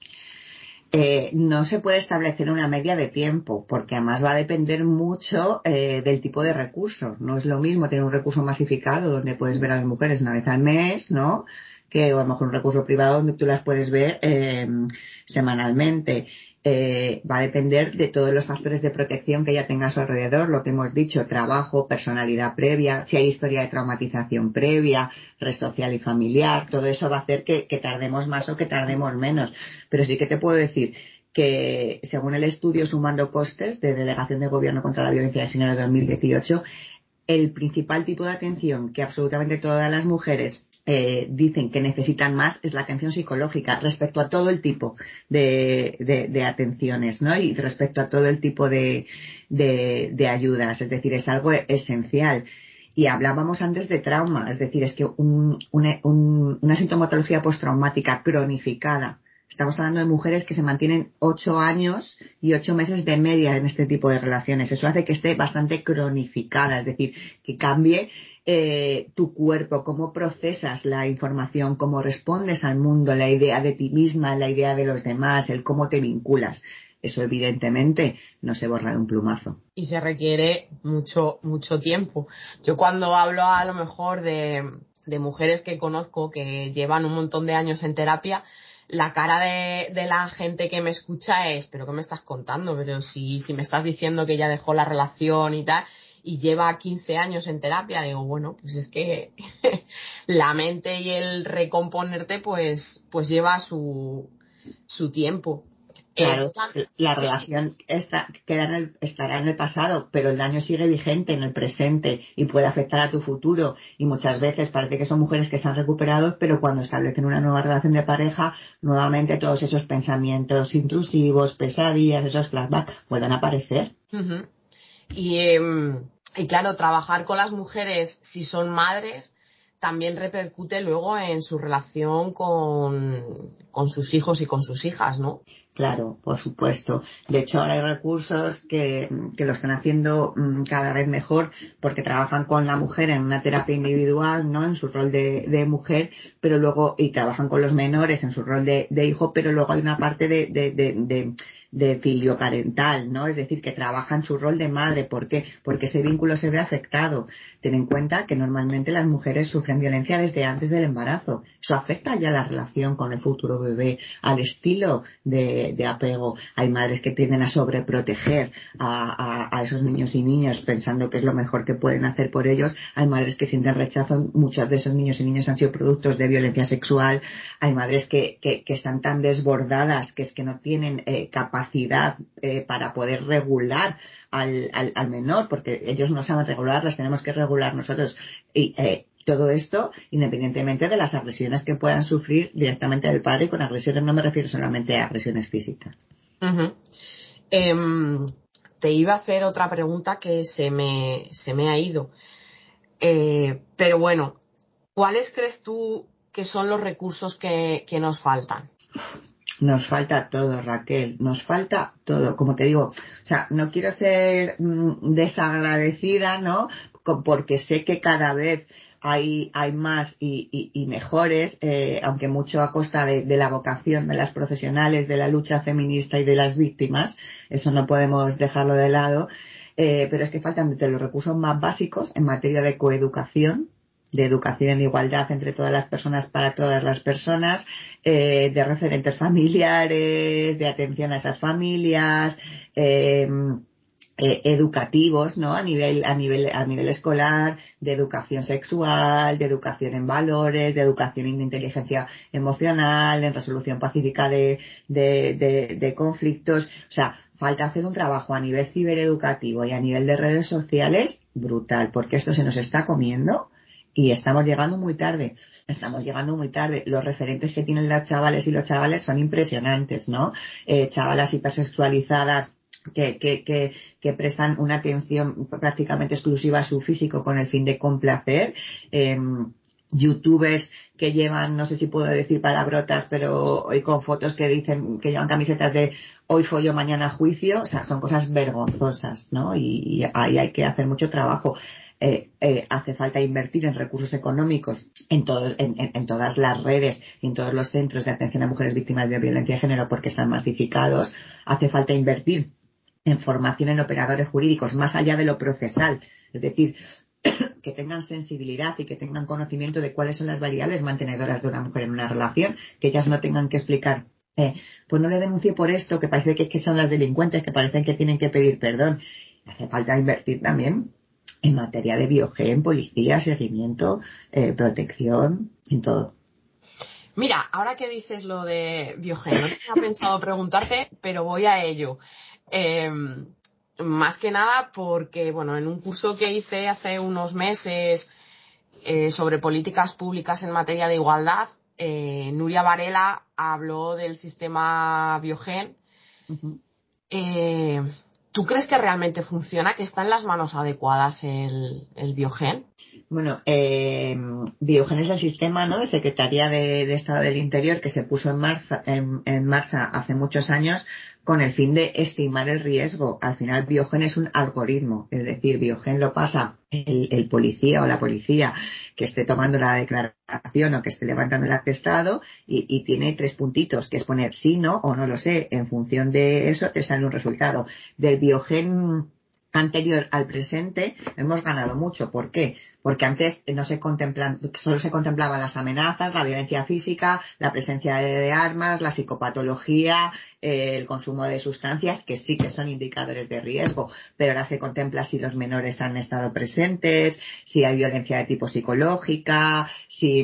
Eh, no se puede establecer una media de tiempo, porque además va a depender mucho eh, del tipo de recurso. No es lo mismo tener un recurso masificado donde puedes ver a las mujeres una vez al mes, ¿no? Que o a lo mejor un recurso privado donde tú las puedes ver eh, semanalmente. Eh, va a depender de todos los factores de protección que ella tenga a su alrededor, lo que hemos dicho, trabajo, personalidad previa, si hay historia de traumatización previa, red social y familiar, todo eso va a hacer que, que tardemos más o que tardemos menos. Pero sí que te puedo decir que según el estudio Sumando Costes de Delegación de Gobierno contra la Violencia de Género de dos mil dieciocho, el principal tipo de atención que absolutamente todas las mujeres eh, dicen que necesitan más es la atención psicológica respecto a todo el tipo de, de, de atenciones, ¿no? Y respecto a todo el tipo de, de, de ayudas, es decir, es algo esencial. Y hablábamos antes de trauma, es decir, es que un, una, un, una sintomatología postraumática cronificada. Estamos hablando de mujeres que se mantienen ocho años y ocho meses de media en este tipo de relaciones. Eso hace que esté bastante cronificada, es decir, que cambie eh, tu cuerpo, cómo procesas la información, cómo respondes al mundo, la idea de ti misma, la idea de los demás, el cómo te vinculas. Eso evidentemente no se borra de un plumazo. Y se requiere mucho, mucho tiempo. Yo cuando hablo a lo mejor de, de mujeres que conozco que llevan un montón de años en terapia, la cara de, de la gente que me escucha es, ¿pero qué me estás contando? Pero si, si me estás diciendo que ya dejó la relación y tal, y lleva quince años en terapia, digo, bueno, pues es que la mente y el recomponerte, pues, pues lleva su, su tiempo. Claro, Eh, la sí, relación sí. está, queda en el, estará en el pasado, pero el daño sigue vigente en el presente y puede afectar a tu futuro. Y muchas veces parece que son mujeres que se han recuperado, pero cuando establecen una nueva relación de pareja, nuevamente todos esos pensamientos intrusivos, pesadillas, esos flashbacks, vuelven a aparecer. Uh-huh. Y, eh, y claro, trabajar con las mujeres, si son madres, también repercute luego en su relación con, con sus hijos y con sus hijas, ¿no? Claro, por supuesto. De hecho, ahora hay recursos que, que lo están haciendo mmm, cada vez mejor porque trabajan con la mujer en una terapia individual, ¿no? En su rol de, de mujer, pero luego, y trabajan con los menores en su rol de, de hijo, pero luego hay una parte de, de, de, de de filioparental, ¿no? Es decir, que trabaja en su rol de madre. ¿Por qué? Porque ese vínculo se ve afectado. Ten en cuenta que normalmente las mujeres sufren violencia desde antes del embarazo. Eso afecta ya la relación con el futuro bebé, al estilo de, de apego. Hay madres que tienden a sobreproteger a, a, a esos niños y niñas pensando que es lo mejor que pueden hacer por ellos. Hay madres que sienten rechazo. Muchos de esos niños y niñas han sido productos de violencia sexual. Hay madres que, que, que están tan desbordadas que es que no tienen eh, capacidad capacidad eh, para poder regular al, al, al menor, porque ellos no saben regular, las tenemos que regular nosotros. Y eh, todo esto, independientemente de las agresiones que puedan sufrir directamente del padre, y con agresiones no me refiero solamente a agresiones físicas. Uh-huh. Eh, te iba a hacer otra pregunta que se me, se me ha ido. Eh, pero bueno, ¿cuáles crees tú que son los recursos que, que nos faltan? Nos falta todo, Raquel, nos falta todo, como te digo, o sea, no quiero ser mmm, desagradecida, ¿no? Porque sé que cada vez hay, hay más y, y, y mejores, eh, aunque mucho a costa de, de la vocación de las profesionales, de la lucha feminista y de las víctimas, eso no podemos dejarlo de lado, eh, pero es que faltan entre los recursos más básicos en materia de coeducación, de educación en igualdad entre todas las personas para todas las personas, eh, de referentes familiares, de atención a esas familias, eh, Eh, educativos, ¿no? A nivel, a nivel, a nivel escolar, de educación sexual, de educación en valores, de educación en inteligencia emocional, en resolución pacífica de, de, de, de conflictos. O sea, falta hacer un trabajo a nivel cibereducativo y a nivel de redes sociales brutal, porque esto se nos está comiendo y estamos llegando muy tarde. Estamos llegando muy tarde. Los referentes que tienen las chavales y los chavales son impresionantes, ¿no? Eh, chavalas hipersexualizadas, Que, que, que, que prestan una atención prácticamente exclusiva a su físico con el fin de complacer, eh, youtubers que llevan, no sé si puedo decir palabrotas, pero hoy con fotos que dicen, que llevan camisetas de hoy follo, mañana juicio, o sea, son cosas vergonzosas, ¿no? Y, y ahí hay que hacer mucho trabajo. Eh, eh, hace falta invertir en recursos económicos en, todo, en, en, en todas las redes y en todos los centros de atención a mujeres víctimas de violencia de género porque están masificados. Hace falta invertir en formación en operadores jurídicos, más allá de lo procesal, es decir, que tengan sensibilidad y que tengan conocimiento de cuáles son las variables mantenedoras de una mujer en una relación, que ellas no tengan que explicar, eh, pues no le denuncie por esto, que parece que, que son las delincuentes, que parecen que tienen que pedir perdón. Hace falta invertir también en materia de biogen, policía, seguimiento, eh, protección, en todo. Mira, ahora que dices lo de biogen, no tenía pensado preguntarte, pero voy a ello. Eh, más que nada porque, bueno, en un curso que hice hace unos meses eh, sobre políticas públicas en materia de igualdad, eh, Nuria Varela habló del sistema biogen. Uh-huh. Eh, ¿Tú crees que realmente funciona, que está en las manos adecuadas el, el biogen? Bueno, eh, Biogen es el sistema, ¿no?, de Secretaría de, de Estado del Interior que se puso en marcha, en, en marcha hace muchos años con el fin de estimar el riesgo. Al final, Biogen es un algoritmo, es decir, Biogen lo pasa el, el policía o la policía que esté tomando la declaración o que esté levantando el atestado y, y tiene tres puntitos, que es poner sí, no o no lo sé. En función de eso te sale un resultado. Del Biogen anterior al presente hemos ganado mucho. ¿Por qué? Porque antes no se contemplan, solo se contemplaban las amenazas, la violencia física, la presencia de, de armas, la psicopatología, eh, el consumo de sustancias, que sí que son indicadores de riesgo, pero ahora se contempla si los menores han estado presentes, si hay violencia de tipo psicológica, si,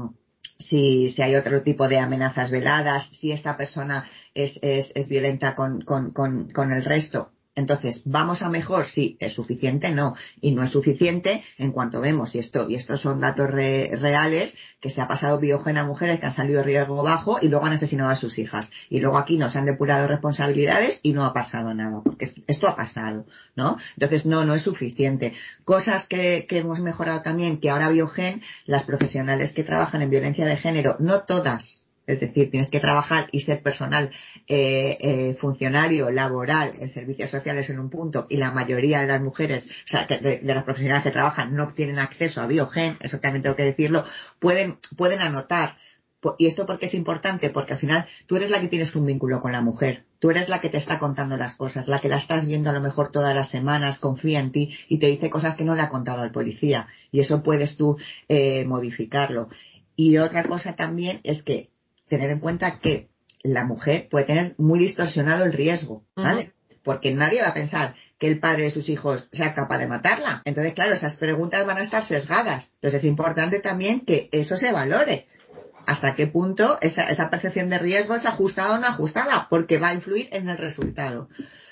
si, si hay otro tipo de amenazas veladas, si esta persona es, es, es violenta con, con, con, con el resto. Entonces, ¿vamos a mejor? Sí. ¿Es suficiente? No. Y no es suficiente en cuanto vemos, y esto, y estos son datos re, reales, que se ha pasado Biogen a mujeres que han salido de riesgo bajo y luego han asesinado a sus hijas. Y luego aquí nos han depurado responsabilidades y no ha pasado nada, porque esto ha pasado, ¿no? Entonces, no, no es suficiente. Cosas que, que hemos mejorado también, que ahora Biogen, las profesionales que trabajan en violencia de género, no todas, es decir, tienes que trabajar y ser personal eh, eh, funcionario, laboral, en servicios sociales en un punto, y la mayoría de las mujeres, o sea, de, de las profesionales que trabajan no tienen acceso a Biogen, eso también tengo que decirlo, pueden, pueden anotar. ¿Y esto por qué es importante? Porque al final tú eres la que tienes un vínculo con la mujer, tú eres la que te está contando las cosas, la que la estás viendo a lo mejor todas las semanas, confía en ti y te dice cosas que no le ha contado al policía, y eso puedes tú eh, modificarlo. Y otra cosa también es que tener en cuenta que la mujer puede tener muy distorsionado el riesgo, ¿vale? Uh-huh. Porque nadie va a pensar que el padre de sus hijos sea capaz de matarla. Entonces, claro, esas preguntas van a estar sesgadas. Entonces, es importante también que eso se valore. Hasta qué punto esa, esa percepción de riesgo es ajustada o no ajustada, porque va a influir en el resultado.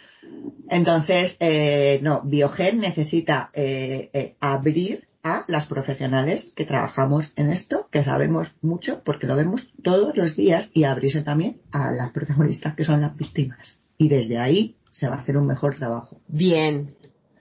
Entonces, eh, no, Biogen necesita eh, eh, abrir a las profesionales que trabajamos en esto, que sabemos mucho porque lo vemos todos los días, y abrirse también a las protagonistas que son las víctimas. Y desde ahí se va a hacer un mejor trabajo. Bien.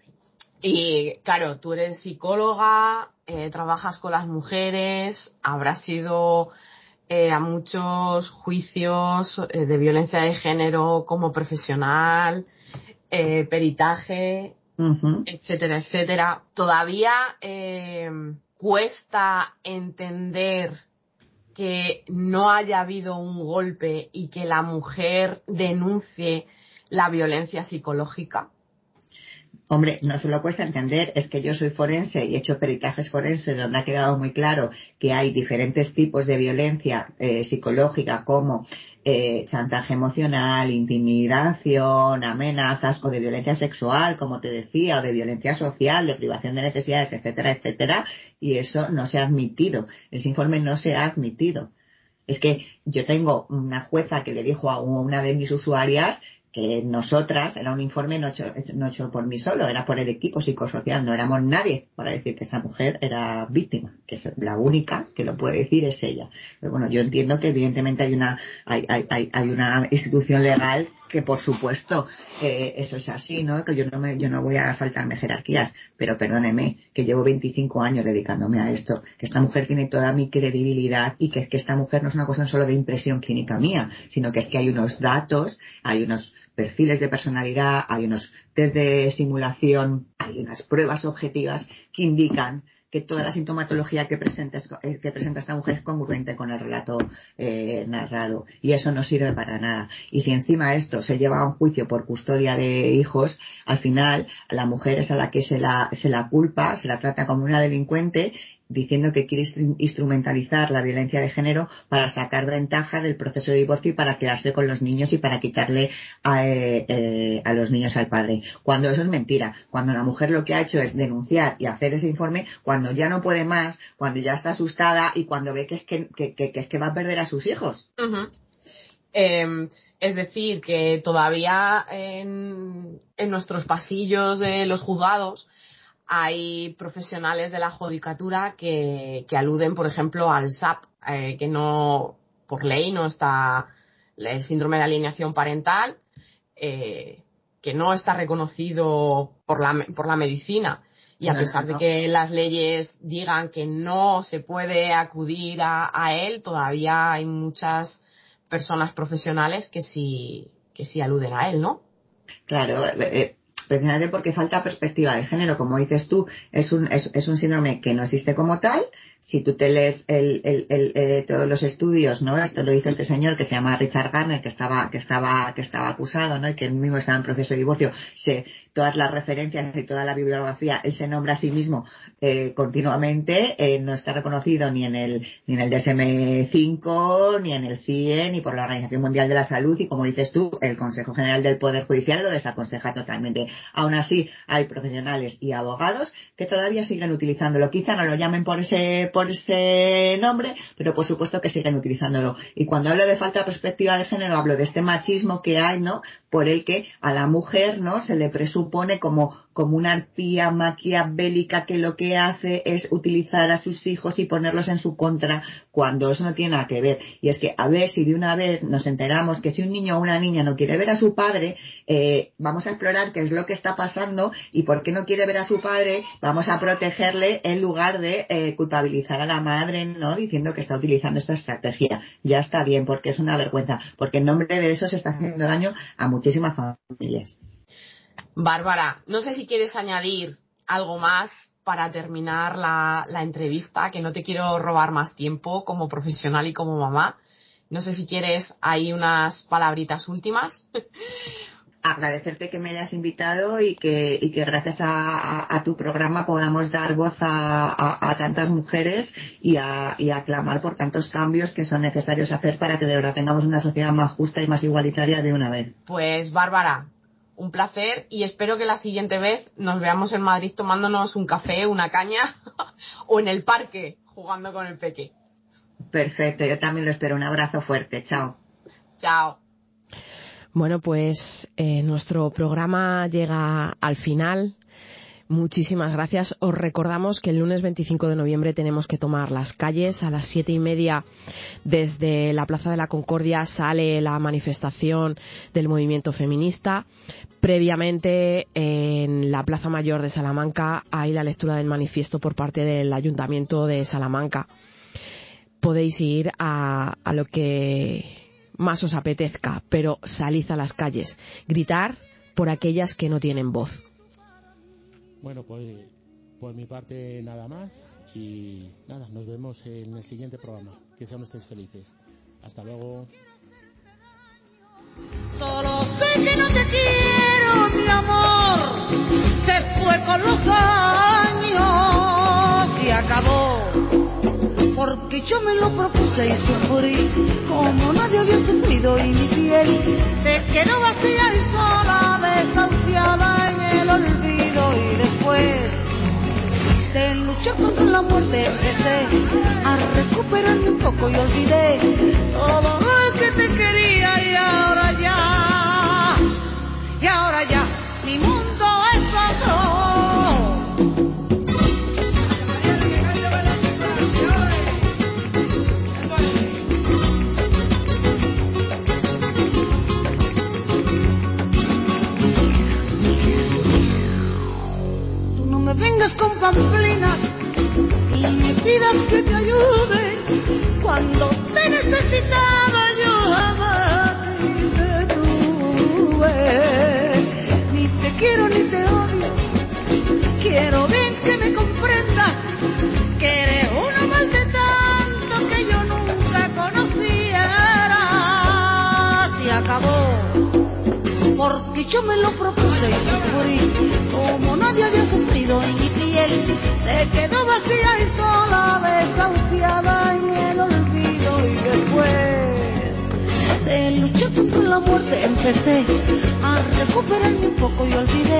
Y claro, tú eres psicóloga, eh, trabajas con las mujeres, habrás ido eh, a muchos juicios eh, de violencia de género como profesional, eh, peritaje, uh-huh. etcétera, etcétera. Todavía, eh, cuesta entender que no haya habido un golpe y que la mujer denuncie la violencia psicológica? Hombre, no solo cuesta entender, es que yo soy forense y he hecho peritajes forenses donde ha quedado muy claro que hay diferentes tipos de violencia eh, psicológica como eh, chantaje emocional, intimidación, amenazas o de violencia sexual, como te decía, o de violencia social, de privación de necesidades, etcétera, etcétera, y eso no se ha admitido. Ese informe no se ha admitido. Es que yo tengo una jueza que le dijo a una de mis usuarias que nosotras, era un informe no hecho, no hecho por mí solo, era por el equipo psicosocial, no éramos nadie para decir que esa mujer era víctima, que es la única que lo puede decir es ella. Pero bueno, yo entiendo que evidentemente hay una, hay, hay, hay, hay una institución legal que por supuesto eh, eso es así, ¿no? Que yo no me, yo no voy a saltarme jerarquías, pero perdóneme, que llevo veinticinco años dedicándome a esto, que esta mujer tiene toda mi credibilidad y que, que esta mujer no es una cuestión solo de impresión clínica mía, sino que es que hay unos datos, hay unos perfiles de personalidad, hay unos test de simulación, hay unas pruebas objetivas que indican que toda la sintomatología que presenta, que presenta esta mujer es congruente con el relato eh, narrado, y eso no sirve para nada. Y si encima esto se lleva a un juicio por custodia de hijos, al final la mujer es a la que se la, se la culpa, se la trata como una delincuente, diciendo que quiere instrumentalizar la violencia de género para sacar ventaja del proceso de divorcio y para quedarse con los niños y para quitarle a, eh, eh, a los niños al padre. Cuando eso es mentira, cuando la mujer lo que ha hecho es denunciar y hacer ese informe, cuando ya no puede más, cuando ya está asustada y cuando ve que es que, que, que, que, es que va a perder a sus hijos. Uh-huh. Eh, es decir, que todavía en, en nuestros pasillos de los juzgados hay profesionales de la judicatura que, que aluden, por ejemplo, al S A P, eh, que no, por ley, no está el síndrome de alienación parental, eh, que no está reconocido por la, por la medicina. Y a pesar de que las leyes digan que no se puede acudir a, a él, todavía hay muchas personas profesionales que sí, que sí aluden a él, ¿no? Claro, eh, precisamente porque falta perspectiva de género, como dices tú, es un, es, es un síndrome que no existe como tal. Si tú te lees el, el, el, eh, todos los estudios, ¿no? Esto lo hizo este señor que se llama Richard Garner, que estaba, que estaba, que estaba acusado, ¿no? Y que él mismo estaba en proceso de divorcio. Se, todas las referencias y toda la bibliografía, él se nombra a sí mismo eh, continuamente, eh, no está reconocido ni en el, ni en el D S M cinco, ni en el C I E, ni por la Organización Mundial de la Salud, y como dices tú, el Consejo General del Poder Judicial lo desaconseja totalmente. Aún así, hay profesionales y abogados que todavía siguen utilizándolo. Quizá no lo llamen por ese por ese nombre, pero por supuesto que siguen utilizándolo. Y cuando hablo de falta de perspectiva de género, hablo de este machismo que hay, ¿no? Por el que a la mujer, ¿no? Se le presupone como, como una arpía maquiavélica que lo que hace es utilizar a sus hijos y ponerlos en su contra, cuando eso no tiene nada que ver. Y es que a ver si de una vez nos enteramos que si un niño o una niña no quiere ver a su padre, eh, vamos a explorar qué es lo que está pasando y por qué no quiere ver a su padre, vamos a protegerle en lugar de eh, culpabilizar a la madre, ¿no? Diciendo que está utilizando esta estrategia. Ya está bien, porque es una vergüenza, porque en nombre de eso se está haciendo daño a muchísimas familias. Bárbara, no sé si quieres añadir algo más para terminar la, la entrevista, que no te quiero robar más tiempo como profesional y como mamá. No sé si quieres ahí unas palabritas últimas. Agradecerte que me hayas invitado y que, y que gracias a, a, a tu programa podamos dar voz a, a, a tantas mujeres y a, y a clamar por tantos cambios que son necesarios hacer para que de verdad tengamos una sociedad más justa y más igualitaria de una vez. Pues Bárbara, un placer y espero que la siguiente vez nos veamos en Madrid tomándonos un café, una caña o en el parque jugando con el peque. Perfecto, yo también lo espero. Un abrazo fuerte. Chao. Chao. Bueno, pues eh, nuestro programa llega al final. Muchísimas gracias. Os recordamos que el lunes veinticinco de noviembre tenemos que tomar las calles. A las siete y media desde la Plaza de la Concordia sale la manifestación del movimiento feminista. Previamente en la Plaza Mayor de Salamanca hay la lectura del manifiesto por parte del Ayuntamiento de Salamanca. Podéis ir a, a lo que más os apetezca, pero salid a las calles, gritar por aquellas que no tienen voz. Bueno, pues por mi parte nada más y nada, nos vemos en el siguiente programa. Que sean ustedes felices. Hasta luego. Solo sé que no te quiero, mi amor, se fue con los años y acabó, porque yo me lo propuse y sufrí como nadie había sufrido, y mi piel se quedó vacía y sola, desahuciada en el olvido. Y después de luchar contra la muerte empecé a recuperarme un poco y olvidé todo lo que te quería, y ahora ya, y ahora ya, mi mundo es otro. Tú no me vengas con pamplinas y me pidas que te ayude cuando te necesitaba, yo jamás te tuve. Ni te quiero ni te odio, quiero bien que me comprendas que eres uno más de tanto que yo nunca conociera. Se acabó, porque yo me lo propuse y sufrí como nadie había sufrido, y mi piel se quedó vacía y sola, desahuciada en el olvido. Y después de luchar contra la muerte empecé a recuperarme un poco y olvidé